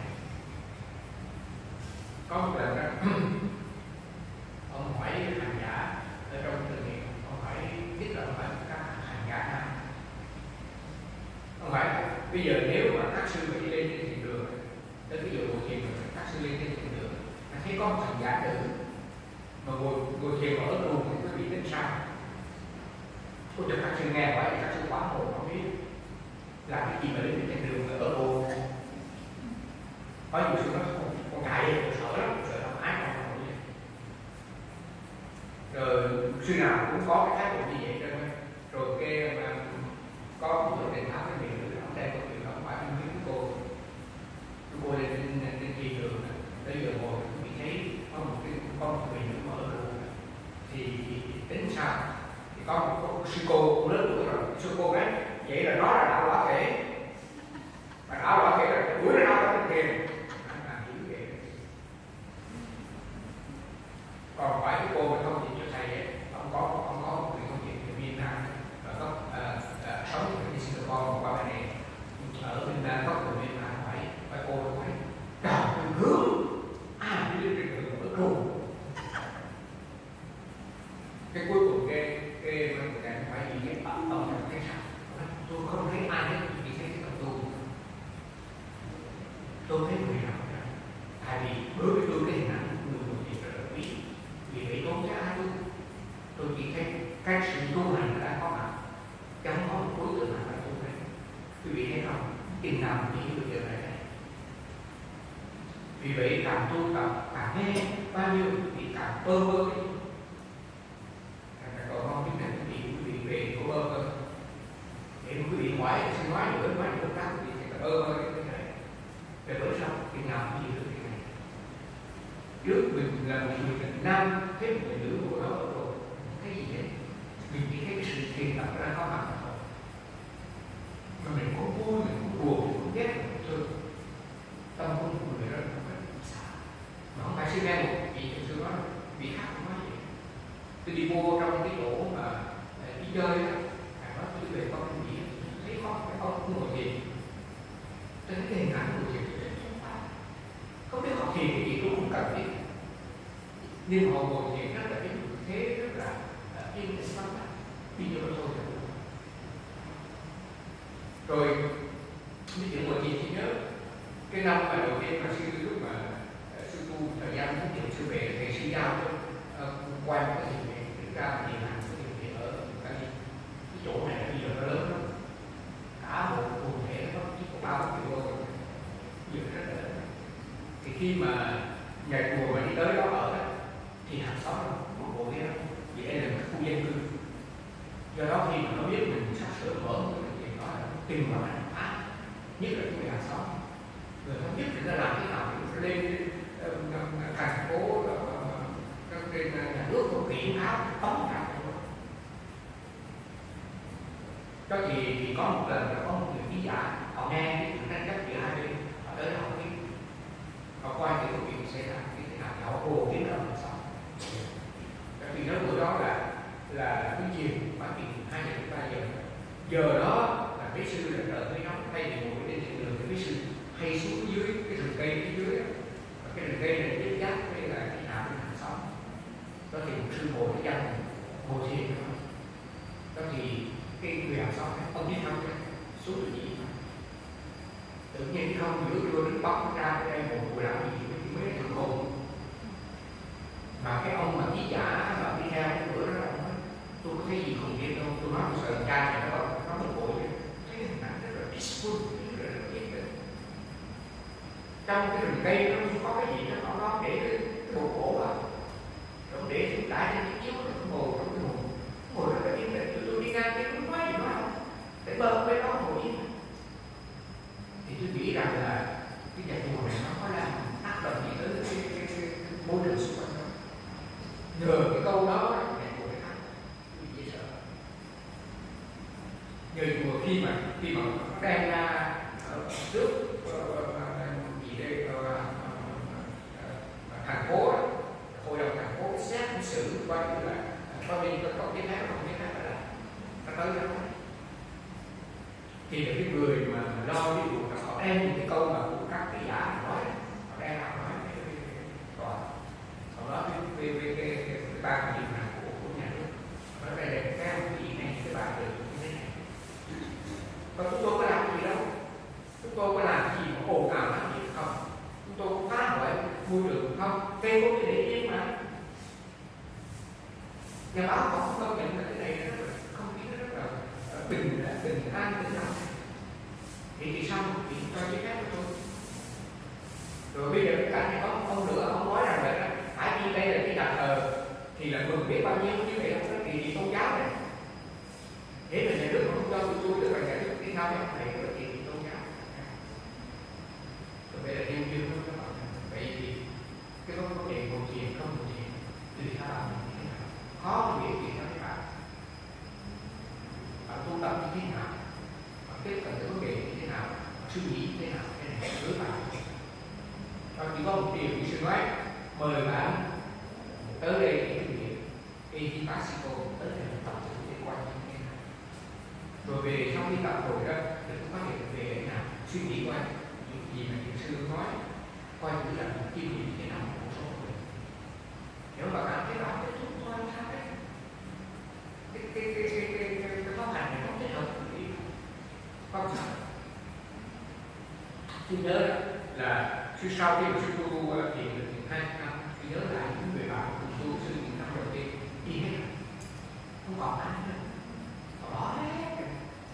Có một lần đó, ông hỏi hành giả ở trong từ niệm, ông hỏi biết là ông hỏi các hành giả nào. Ông hỏi bây giờ nếu mà các sư phải đi lên trên thiền đường, tới ví dụ ngồi thiền mà các sư lên trên thiền đường, thấy có một hành giả nữ mà ngồi ngồi thiền ở cùng thì quý vị tính sao? Cô cho các sư nghe hỏi các sư quá hồn không biết làm cái gì mà lên trên đường ở ô. Có nhiều sư nói con, con ngại vậy, sợ lắm, sợ lắm, ái không không vậy. Rồi sư nào cũng có cái thái độ như vậy trơn. Rồi cái mà có một người đền tháp cái miệng nữa, ông đem một chuyện ông phải đi với cô. Cô lên trên trên thiên đường, tới giờ ngồi bị thấy có một cái có một người nữa mở đường thì tính sao? Thì có một có sư cô cũng lớn tuổi rồi, sư cô đấy vậy là nó là đạo quả thể, mà đạo quả thể là đuổi ra đâu có tiền, làm gì vậy? Còn phải cái cô mà không gì cho thầy ấy, ông có ông có một người công việc ở Việt Nam và có sống ở Singapore qua bên này ở Việt Nam có người Việt Nam phải phải cô phải đào cái hướng à đi lên đường ở cùng. Cái cuối cùng cái cái mà người ta phải gì cái ông ông thấy sao? Tôi không thấy ai hết, chỉ thấy cái tôi. Tôi thấy người nào cả. Tại vì đối với tôi cái hình ảnh của người một việc rất là quý. Vì vậy tôi chắc ai tôi tôi chỉ thấy cái sự tu hành đã có mặt, chứ không có một đối tượng nào là tu hành. Quý vị thấy không? Chừng nào chỉ bây giờ này này. Vì vậy càng tu càng càng nghe bao nhiêu thì càng bơ vơ. Còn không biết là quý vị quý vị về của bơ vơ. Để quý vị ngoại xin nói nữa nói nữa các quý vị sẽ bơ vơ cái này. Để bởi sao chừng nào cũng gì được cái này. Trước mình là một người Việt Nam, thấy một người nữ của nó rồi cái gì hết. Mình chỉ thấy cái sự thiền tập ra có mặt thôi. Mà mình cũng vui, mình cũng buồn, mình cũng ghét, mình cũng thương. Tâm của một người đó không phải xa. Mà không phải sư nghe một vị thực sư nói, vị khác cũng nói vậy. Tôi đi vô trong cái chỗ mà đi chơi á, phải nói tôi về con gì thấy có cái ông cũng ngồi thiền. Tôi thấy cái hình ảnh của thiền không biết họ thiền cái gì tôi cũng cần biết. Nhưng họ ngồi thiền rất là cái thế rất là yên tĩnh lắm. Đi vô thôi rồi cái chuyện ngồi thiền thì nhớ cái năm mà đầu tiên mà sư lúc mà sư tu thời gian thứ tiền sư về thầy sư giao cho quay một cái gì này thực ra thì làm cái điều kiện ở cái, cái chỗ này bây giờ nó lớn lắm, cả một quần thể nó chỉ có ba bốn triệu đô giờ rất là lớn. Thì khi mà nhà chùa mà đi tới đó ở thì hàng xóm một bộ kia vì đây là một khu dân cư, do đó khi mà nó biết mình sắp sửa mở thì nó tìm vào hành pháp, nhất là những người hàng xóm người không biết thì nó làm thế nào để lên thành phố trên nhà nước một kiện áo tống ra cho thì, thì có một lần có một người ký giả họ nghe cái chuyện tranh chấp giữa hai bên, họ tới họ biết họ quay cái chuyện xảy ra như thế nào, họ hồ tiếng là làm sao. Tại vì nói bữa đó là là cái chiều khoảng chừng hai giờ đến ba giờ, giờ đó là mấy sư là đợi với nó thay vì ngồi trên trên đường thì mấy sư hay xuống dưới cái rừng cây phía dưới đó. Và cái rừng cây này tiếp giáp với là cái nhà bên hàng xóm đó thì một sư ngồi cái dân ngồi thiền đó. Đó thì cái người hàng xóm ông biết không xuống từ gì tự nhiên không giữa trưa đứng bóc ra cái đây một buổi làm gì mới mới thằng hồn mà cái ông mà ký giả mà đi theo cái bữa đó ông nói tôi có thấy gì không biết đâu, tôi nói tôi sợ cha này nó nó một bụi thấy hình ảnh rất là peaceful, rất là yên tĩnh. Trong cái rừng cây nó có cái gì đó nó nó để cái, cái bộ cổ vào rồi để chúng lại trên cái chiếu rồi ngồi trong cái ngồi ngồi rất là yên tĩnh. Tôi, tôi đi ngang cái đúng quá gì nói không để bơ bên đó ngồi yên. Thì tôi nghĩ rằng là cái nhà chùa này nó có làm tác động gì tới cái, cái, cái, cái môi trường xung quanh đó. Nhờ cái câu đó nhà chùa này khác tôi dễ sợ. Nhờ chùa khi mà khi mà đem ra trước gì đây thành phố hội đồng thành phố xét xử coi như là có bên có có cái khác không cái khác là nó tới đó thì là cái người mà lo cái vụ tập họ đem những cái câu mà của các cái giả nói, họ đem vào nói còn sau đó về về cái cái ban điều hành của của nhà nước nói đây là cái cái gì này cái bạn được như thế này, còn chúng tôi có làm gì đâu, chúng tôi có làm gì mà ồn ào làm gì không, chúng tôi có phá hoại môi trường không, cây có cái để yên mà. Nhà báo họ không công nhận là cái này rất là không khí nó rất là bình bình an bình lặng, thì thì xong thì cho giấy phép của tôi. Rồi bây giờ cái cảnh này có ông nữa ông nói rằng là phải đi đây là cái nhà thờ thì là mừng biết bao nhiêu như vậy không có kỳ gì tôn giáo này, thế là nhà nước không cho tụi tôi tức là nhà nước đi theo cái này là kỳ gì tôn giáo. Rồi bây giờ yêu yêu không các bạn, vậy thì cái vấn đề một chuyện không một chuyện tùy theo bạn như thế nào, khó thì biết gì đó các bạn, bạn tu tập như thế nào, bạn tiếp cận cái vấn đề như thế nào, suy nghĩ như thế nào, cái này đối bạn. Và chỉ có một điều như sư nói, mời bạn tới đây để thực hiện Ehipasiko, tới đây là tập sự liên quan như thế nào. Rồi về sau khi tập rồi đó, thì cũng phát hiện về cái nào, suy nghĩ qua những gì mà thiền sư nói, coi thử là một kinh nghiệm như thế nào của số người. Nếu mà cảm thấy đó, cái chúng tôi sao đấy, cái cái cái cái cái cái cái pháp hành này không thích hợp với ý không sao. Tôi nhớ đó là sư sau khi mà sư tu thiền được hai năm, tôi nhớ lại những người bạn của tu sư những năm đầu tiên đi hết, không còn ai nữa, còn đó hết.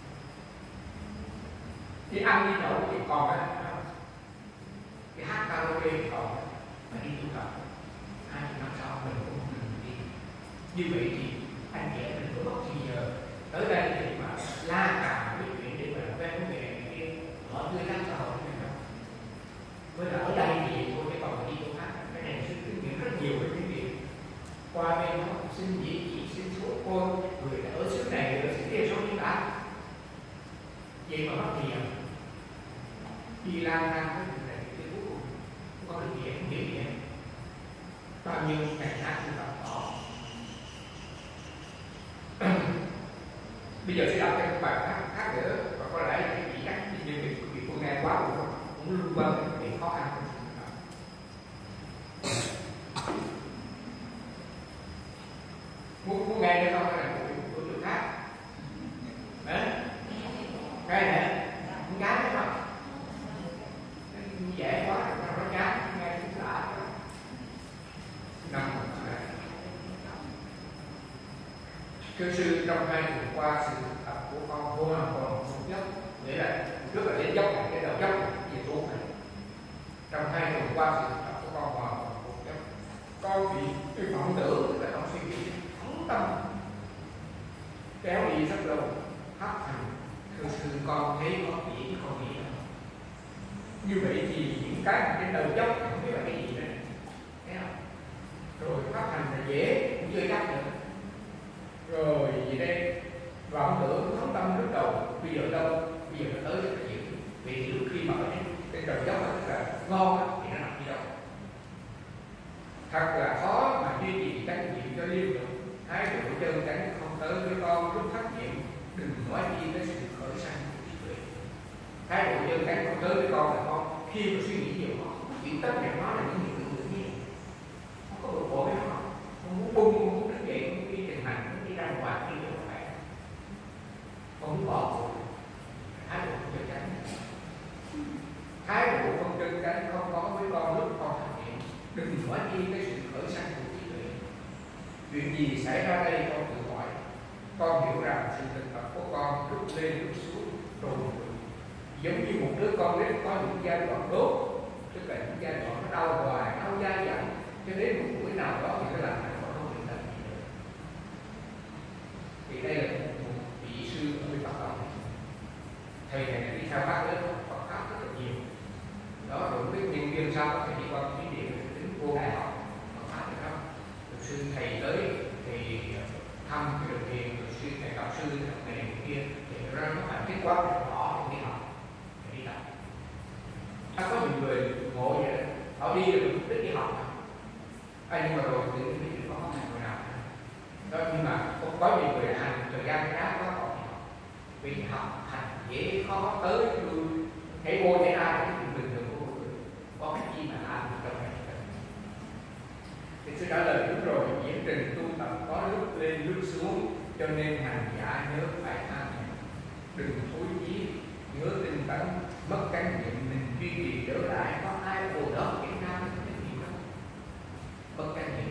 Đi ăn đi nhậu thì còn á, cái hát karaoke thì còn, mà đi tu tập hai năm sau mình cũng đừng đi. Như vậy thì anh trẻ mình có bất kỳ giờ tới đây thì mà la cà cái chuyện để mà quen với người này kia, họ tươi sáng xã hội này đâu. Với là ở đây thì tôi phải còn đi chỗ khác, cái này sẽ kinh nghiệm rất nhiều với cái việc qua bên đó xin gì chị xin số cô người ở xứ này người ở xứ kia số như đã vậy mà mất tiền đi lang thang với người này cái cuối cùng không có được gì không hiểu gì hết, bao nhiêu ngày tháng tôi tập đó. Bây giờ sẽ đọc thêm một bài khác, khác nữa và có lẽ là cái chỉ cách như việc vì tôi nghe quá cũng cũng luôn quên cái việc khó khăn của chúng ta. Muốn muốn nghe được không hay là một của người khác? Đấy, cái này con gái đấy không? Dễ quá rồi nó nói chán nghe cũng lạ quá. Năm một ngày. Thưa sư, trong hai tuần qua sự thực tập của con vô hoàn toàn một dốc, nghĩa là trước là đến dốc này, cái đầu dốc này, về xuống này. Trong hai tuần qua sự thực tập của con hoàn toàn một dốc, con bị cái vọng tưởng, tức là con suy nghĩ phóng tâm kéo đi rất lâu, hấp thành. Thưa sư, con thấy có nghĩ con nghĩ không? Như vậy thì những cái mà trên đầu dốc không biết là cái gì đây, thấy không? Rồi phát hành là dễ, cũng chưa chắc nữa. Rồi gì đây, vọng tưởng phóng tâm lúc đầu, bây giờ đâu, bây giờ nó tới rất là nhiều. Vì thì lúc khi mà ở trên đầu dốc là rất là ngon thì nó nằm đi đâu. Thật là khó mà duy trì trách nhiệm cho liên tục. Thái độ chân tránh không tới với con lúc thất nhiệm, đừng nói chi tới sự khởi sanh của trí tuệ. Thái độ chân tránh không tới với con là con khi mà suy nghĩ nhiều con không chuyện tất cả nó là những hiện tượng tự nhiên, không có bực bội với nó, không muốn bung, không muốn đứng dậy, không muốn đi trình hành, không muốn đi ra ngoài đi ra ngoài, không muốn bỏ cuộc. Thái độ không chân tránh, thái độ không chân tránh không có với con lúc con thất nhiệm, đừng nói chi tới sự khởi sanh của trí tuệ. Chuyện gì xảy ra đây con tự hỏi, con hiểu rằng sự thực tập của con rút lên rút xuống rồi giống như một đứa con nít có những giai đoạn đốt, tức là những giai đoạn nó đau hoài, đau dai dẳng, cho đến một buổi nào đó thì nó làm thành nó không thể làm gì nữa. Thì đây là một, một vị sư ở bên Bắc Tông, thầy này đi theo bác đến Phật pháp rất là nhiều. Đó rồi biết nhân viên sau có thể đi qua thí điểm đến vô đại học Phật pháp được không? Rồi sư thầy tới thì thăm cái đường thiền, rồi sư thầy gặp sư học này kia thì ra nó phải kết quả họ đi học. Ta có nhiều người ngộ vậy đó, họ đi được mục đích đi học mà. À, nhưng mà rồi tự nhiên biết có khó khăn người nào đó, nhưng mà cũng có nhiều người hành thời gian cái đá quá còn đi học, vì học hành dễ khó tới lui thấy vô thấy ra cái chuyện bình thường của một người có cái gì mà làm được trong này. Thì sư trả lời đúng rồi, diễn trình tu tập có lúc lên lúc xuống, cho nên hành giả nhớ phải an nhàn, đừng thối chí, nhớ tinh tấn, mất chánh niệm, mình duy trì trở lại. Có ai ồ đó Việt Nam cái gì đó mất chánh niệm,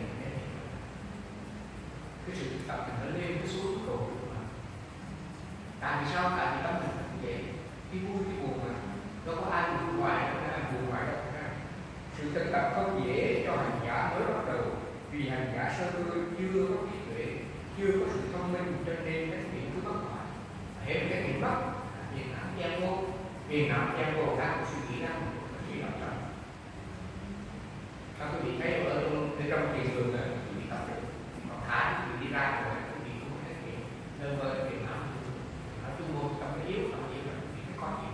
cái sự thực tập mình nó lên cái xuống rồi mà. Tại vì sao? Tại vì tâm mình cũng vậy, cái vui cái buồn mà đâu có ai buồn ngoài, đâu có ai buồn ngoài đâu. Sự thực tập không dễ cho hành giả mới bắt đầu, vì hành giả sơ cơ chưa có trí tuệ, chưa có sự thông minh, cho nên cái niệm cứ mất hoài. Hệ cái niệm mất, niệm não gian vô, niệm não gian vô ra một suy nghĩ ra một suy nghĩ trong. Các quý vị thấy ở trong trong thiền đường là quý vị tập được, còn thả quý vị đi ra rồi quý vị cũng thể hiện nên với niệm não, ở trung môn tâm cái yếu, tâm yếu là quý vị có nhiều.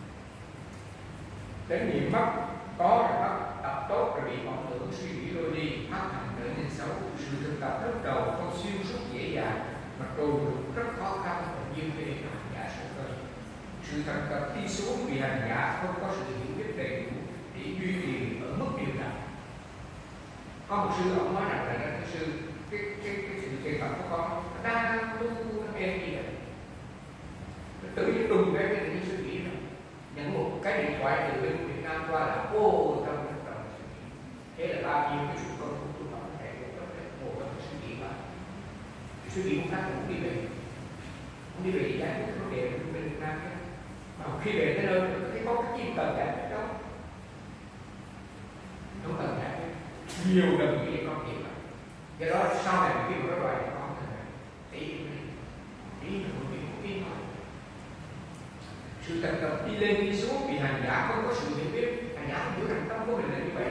Đến niệm mất có rồi mất, tập tốt rồi bị vọng tưởng suy nghĩ đôi đi, mắt thành trở nên xấu. Sự thực tập lúc đầu không xuyên suốt dễ dàng, mà trôi rất khó khăn và như thế cho hành giả sơ cơ. Sự thực tập đi xuống vì hành giả không có sự hiểu biết đầy đủ để duy trì ở mức điều đặn. Có một sư ông nói rằng là cái sư cái cái cái sự thiền tập của con nó đang tu nó em gì vậy, nó tự nhiên đùng cái cái tự suy nghĩ rồi nhận một cái điện thoại từ bên Việt Nam qua là ô trong cái tâm suy nghĩ. Thế là bao nhiêu cái sự công phu tu tập này cũng có thể một cái suy nghĩ mà suy nghĩ một cách cũng đi về không đi về giải quyết vấn đề bên Việt Nam nhé. Mà khi về tới nơi thấy có cái gì cần giải quyết đâu, không cần giải quyết nhiều lần như vậy con hiểu. Do đó sau này khi mà nó loại con thì ý là một việc của tiên thôi. Sự thực tập đi lên đi xuống vì hành giả không có sự hiểu biết, hành giả không hiểu rằng tâm của mình là như vậy.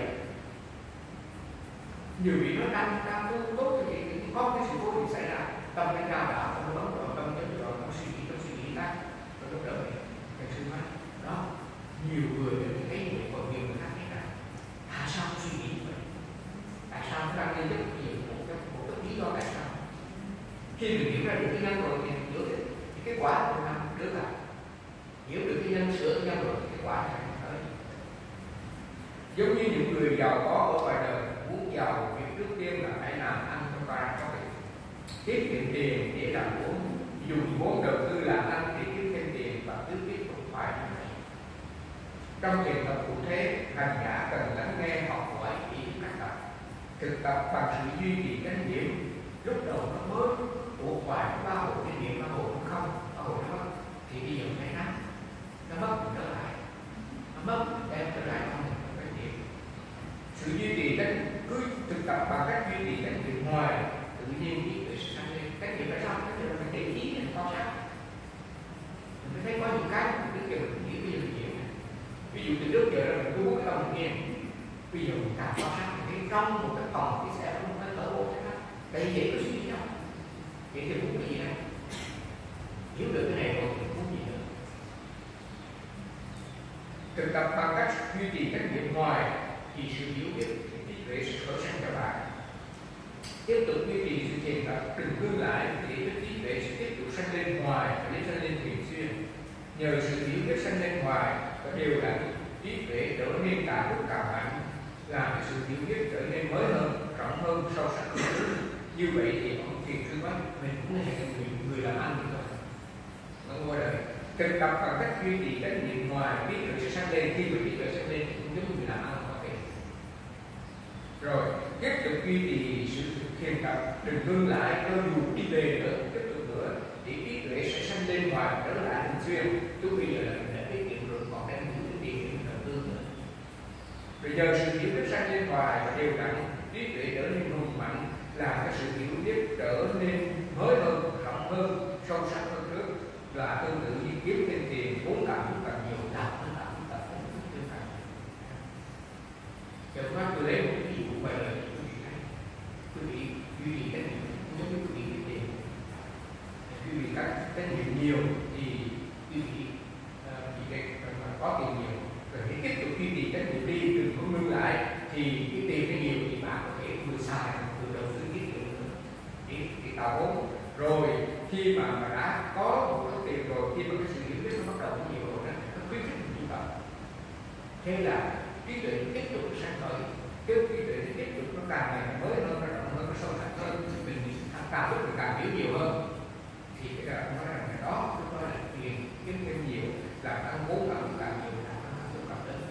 Nhiều vị nó đang đang tu tốt thì có cái sự vô tình xảy ra, tâm nó cao đạo, tâm nó bấm vào tâm nhớ rồi, tâm suy nghĩ, tâm suy nghĩ ta, rồi lúc đó thì cái sự nói đó nhiều người thấy như vậy, còn nhiều người khác thấy rằng tại sao suy nghĩ như vậy, tại sao nó đang lên rất nhiều một cái một cái lý do tại sao. Khi mình hiểu ra được cái nhân rồi thì mình hiểu được thì cái quả của nó được là hiểu được cái nhân sửa nhân rồi thì cái quả sẽ tới. Giống như những người giàu có ở ngoài đời muốn giàu, việc trước tiên là phải làm ăn cho qua có việc tiết kiệm tiền để làm vốn, dùng vốn đầu tư làm ăn để kiếm thêm tiền và cứ tiếp tục phải như vậy. Trong trường hợp cụ thể, hành giả cần lắng nghe học hỏi ý các tập, thực tập bằng sự duy trì chánh niệm. Lúc đầu nó mới buộc hoài nó bao hộ cái niệm, bao hộ nó không, bao hộ nó mất, thì bây giờ phải nắm, nó mất mình trở lại, nó mất mình đem trở lại không mình phải niệm. Sự duy trì chánh cứ thực tập bằng cách duy trì chánh niệm hoài, tự nhiên trí tuệ sẽ sanh lên. Chánh niệm là sao? Chánh niệm là phải để ý mình quan sát. Mình phải thấy có những cái mình trước giờ mình hiểu, bây giờ mình hiểu. Ví dụ từ trước giờ là mình cứ muốn cái tâm mình nghe, bây giờ mình càng quan sát mình thấy trong một cái phòng cái xe nó phải thở bộ thế đó. Tại vì vậy có suy nghĩ đâu, vậy thì muốn cái gì đâu. Hiểu được cái này rồi thì muốn gì nữa. Thực tập bằng cách duy trì chánh niệm hoài thì sự hiểu biết thì trí tuệ sẽ khởi sanh cho bạn. Tiếp tục duy trì sự thiền tập, đừng ngưng lại để cho trí tuệ sẽ tiếp tục sanh lên hoài và để sanh lên thường xuyên. Nhờ sự hiểu biết sanh lên hoài và đều đặn, trí tuệ trở nên càng lúc càng mạnh, làm cho sự hiểu biết trở nên mới hơn, rộng hơn, sâu sắc hơn. Như vậy thì ông thiền sư nói mình cũng là người, người làm ăn như vậy. Nó ngồi đời thực tập bằng cách duy trì chánh niệm hoài, trí tuệ sẽ sanh lên. Khi mà trí tuệ sanh lên thì cũng giống người làm ăn có thể. Rồi tiếp tục duy trì sự thiền tập, đừng ngưng lại, cho dù đi về nữa, tiếp tục nữa, để trí tuệ sẽ sanh lên hoài, trở lại thường xuyên. Chứ bây giờ là mình đã tiết kiệm rồi, còn đang giữ cái tiền để mình đầu tư nữa. Rồi nhờ sự hiểu biết sanh lên hoài và đều đặn, trí tuệ trở nên hùng mạnh, làm cái sự hiểu biết trở nên mới hơn, rộng hơn, sâu sắc hơn trước. Là tương tự như kiếm thêm tiền, vốn làm cũng càng nhiều, làm cũng làm cũng càng vốn cũng càng nhiều. Giờ tôi tôi lấy một cái ví dụ vậy là quý vị thấy, quý vị duy trì cái niệm giống như quý vị kiếm tiền, quý vị các cái niệm nhiều thì quý vị chỉ để có tiền nhiều, rồi hãy tiếp tục duy trì cái niệm đi, đừng có ngưng lại, thì cái tiền cái nhiều thì bạn có thể vừa xài vừa đầu tư tiết kiệm nữa để, để tạo vốn. Rồi khi mà, mà đã có một số tiền rồi, khi mà cái sự hiểu biết nó bắt đầu nhiều rồi đó, nó khuyến khích mình tập. Thế là trí tuệ tiếp tục sáng khởi, cái trí tuệ tiếp tục nó càng ngày mới hơn, nó rộng hơn, nó sâu sắc hơn, thì mình càng lúc mình càng hiểu nhiều hơn. Thì cái là nói rằng cái đó chúng tôi là tiền kiếm thêm nhiều, làm ăn vốn làm càng nhiều, làm ăn vốn càng lớn.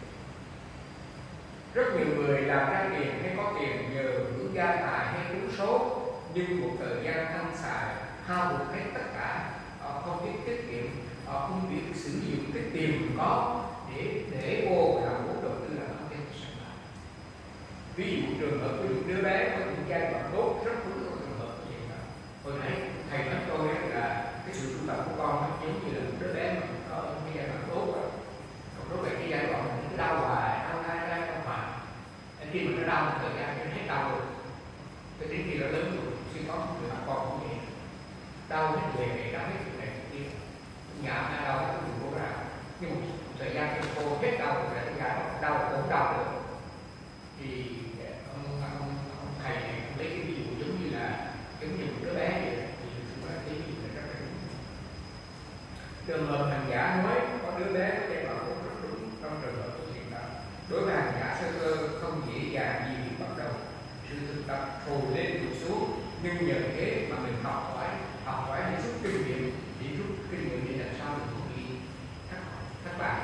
Rất nhiều người làm ra tiền hay có tiền nhờ hưởng gia tài hay trúng số, nhưng một thời gian ăn xài hao hụt hết tất cả, họ không biết tiết kiệm, họ không biết sử dụng cái tiền mình có để để vô làm vốn đầu tư, làm ăn thêm sản phẩm. Ví dụ trường hợp của những đứa bé có những giai đoạn tốt rất đúng của trường hợp như vậy. Hồi nãy thầy nói tôi là cái sự tu tập của con nó giống như là một đứa bé mà có cái giai đoạn tốt rồi, còn đối với cái giai đoạn mà nó đau hoài, đau đau đau đau hoài, khi mà nó đau một thời gian nó hết đau rồi, cái đến khi nó lớn rồi suy có người bạn con cũng vậy, đau hết về này, đau hết chuyện này chuyện kia, nhà nó đau hết cái cô ra, nhưng một thời gian khi cô hết đau rồi là cái nhà nó đau cũng đau nữa, thì ông, ông, ông thầy này lấy cái ví dụ giống như là giống như một đứa bé vậy, thì chúng ta thấy ví dụ này rất là đúng. Trường hợp hành giả nói có đứa bé có giai đoạn cũng rất đúng trong trường hợp của hiện tại. Đối với hành giả sơ cơ không dễ dàng gì để bắt đầu sự thực tập trồi lên trồi xuống, nhưng nhờ thế mà mình học hỏi học hỏi để rút kinh nghiệm, để rút kinh nghiệm để làm sao mình không bị thất thất bại.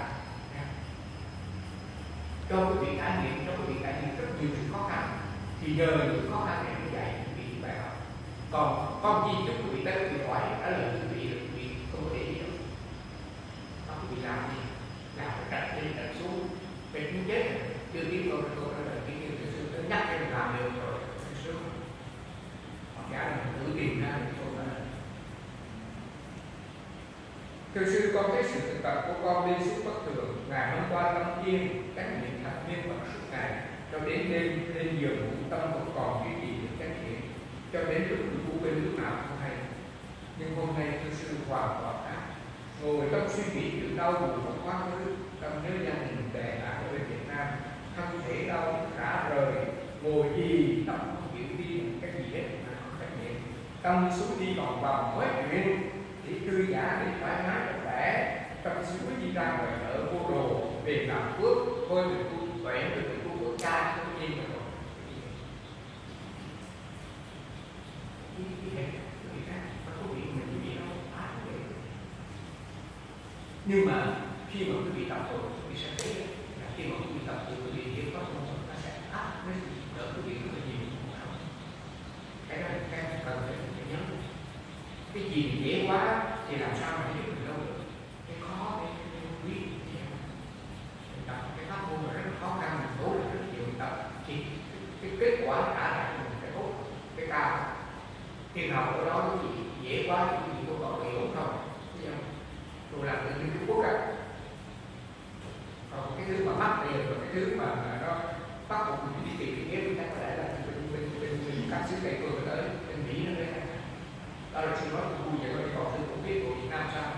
Cho quý vị trải nghiệm, cho quý vị trải nghiệm rất nhiều sự khó khăn, thì nhờ những khó khăn này mới dạy quý vị bài học. Còn con gì giúp quý vị tới quý vị hỏi trả lời quý vị là quý vị không có để gì đâu. Đó, quý vị làm gì? Làm phải trật lên trật xuống, về cũng chết rồi. Chưa biết câu câu trả lời cái gì sư tới nhắc cho mình làm được rồi, sướng. Hoặc giả là mình tự tìm ra được câu trả lời. Thưa sư, con thấy sự thực tập của con liên suốt bất thường. Ngày hôm qua tâm yên, chánh niệm thật niên vật suốt ngày, cho đến đêm lên giường ngủ tâm vẫn còn duy trì được chánh niệm, cho đến lúc ngủ bên lúc nào không hay. Nhưng hôm nay thưa sư hoàn toàn khác. Ngồi trong suy nghĩ chuyện đau buồn và quá khứ, tâm nhớ gia đình bè bạn ở bên Việt Nam, thân thể đau rã rời, ngồi gì tâm không hiểu đi cái gì hết mà không trách nhiệm, tâm xuống đi còn bằng nói chuyện để thư giãn, để thoải mái cho khỏe, tâm xuống đi ra ngoài ở vô đồ về làm phước, thôi mình tu tuệ, mình tu của cha không nhiên mà rồi. Nhưng mà khi mà quý vị tập rồi, quý vị sẽ thấy là khi mà quý vị tập rồi, quý vị hiểu có một phần nó sẽ áp nó đỡ quý vị rất là nhiều. Cái đó là cái cần phải nhớ. Cái gì dễ quá thì làm sao mà giúp mình đâu được. Cái khó cái quý tập cái pháp môn là rất khó khăn, mình cố là rất nhiều tập thì cái kết quả trả lại cho mình cái tốt, cái cao. Khi nào ở đó quý vị dễ quá thì quý vị có còn hiểu không? Tôi làm ở Trung Quốc á, còn cái thứ mà mắc bây giờ là cái thứ mà nó bắt buộc mình đi tìm cái ghép, chắc có lẽ là bên bên bên bên các xứ Tây phương tới bên Mỹ nó đấy. Đó là sự nói của tôi vậy thôi, còn tôi không biết của Việt Nam sao.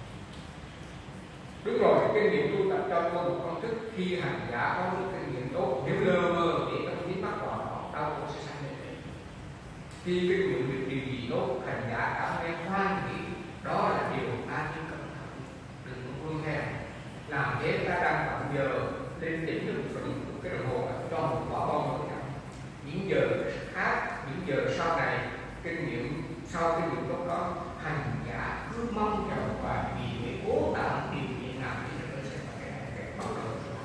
Đúng rồi, kinh nghiệm tu tập cho tôi một công thức khi hành giả có được kinh nghiệm tốt, nếu lơ mơ để tâm trí mắc vào nó, đau khổ sẽ sanh lên đấy. Khi kinh nghiệm được điều gì tốt, hành giả cảm thấy hoan hỷ, đó là điều ta chưa cần thận, đừng vương theo. Làm thế ta đang tận giờ lên đỉnh được phần cái đồng hồ cho một quả bom mỗi ngày. Những giờ khác, những giờ sau này kinh nghiệm sau cái điều tốt đó, hành giả cứ mong chờ và vì để cố tạo điều kiện nào thì nó sẽ là cái cái bắt đầu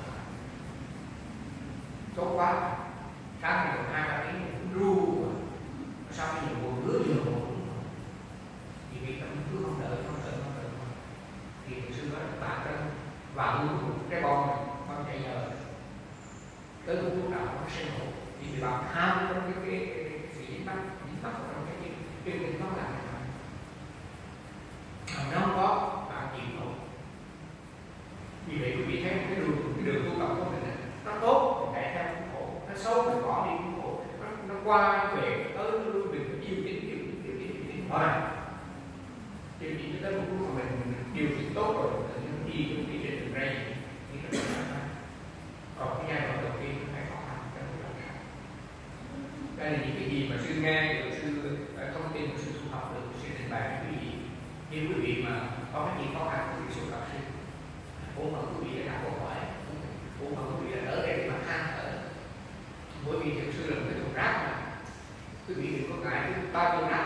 tốt quá. Sáng ngày hai ba tiếng cũng ru sau khi nhiều buồn rứa nhiều buồn thì vì tâm cứ không đợi không đợi không đợi thì thực sự đó các bạn đang vào một cái bom này bom chạy giờ tới một lúc nào nó sẽ nổ thì vì bạn ham trong cái cái cái cái gì dính mắt dính mắt vào trong cái cái cái cái nó làm cái mà nó không có bạn chịu nổi. Vì vậy quý vị thấy cái đường cái đường tu tập của mình này, nó tốt thì chạy theo cũng khổ, nó xấu thì bỏ đi cũng khổ, nó, nó qua nó về tới đừng có yêu kính yêu kính yêu kính yêu kính thôi. Điều chỉnh tới một lúc mà mình điều chỉnh tốt rồi thì nó đi cũng đi trên đường ray đi trên đường ray. Còn cái giai đoạn đầu tiên nó phải khó khăn trong cái đoạn khác. Đây là những cái gì mà sư nghe được sư thông tin của sư thu học được sư trình bày với quý vị. Nếu quý vị mà có cái gì khó khăn thì sư gặp sư. Ủa mà quý vị đã đặt câu hỏi, ủa mà quý vị đã ở đây để mà than thở, bởi vì thực sự là một cái thùng rác mà quý vị đừng có ngại bao nhiêu rác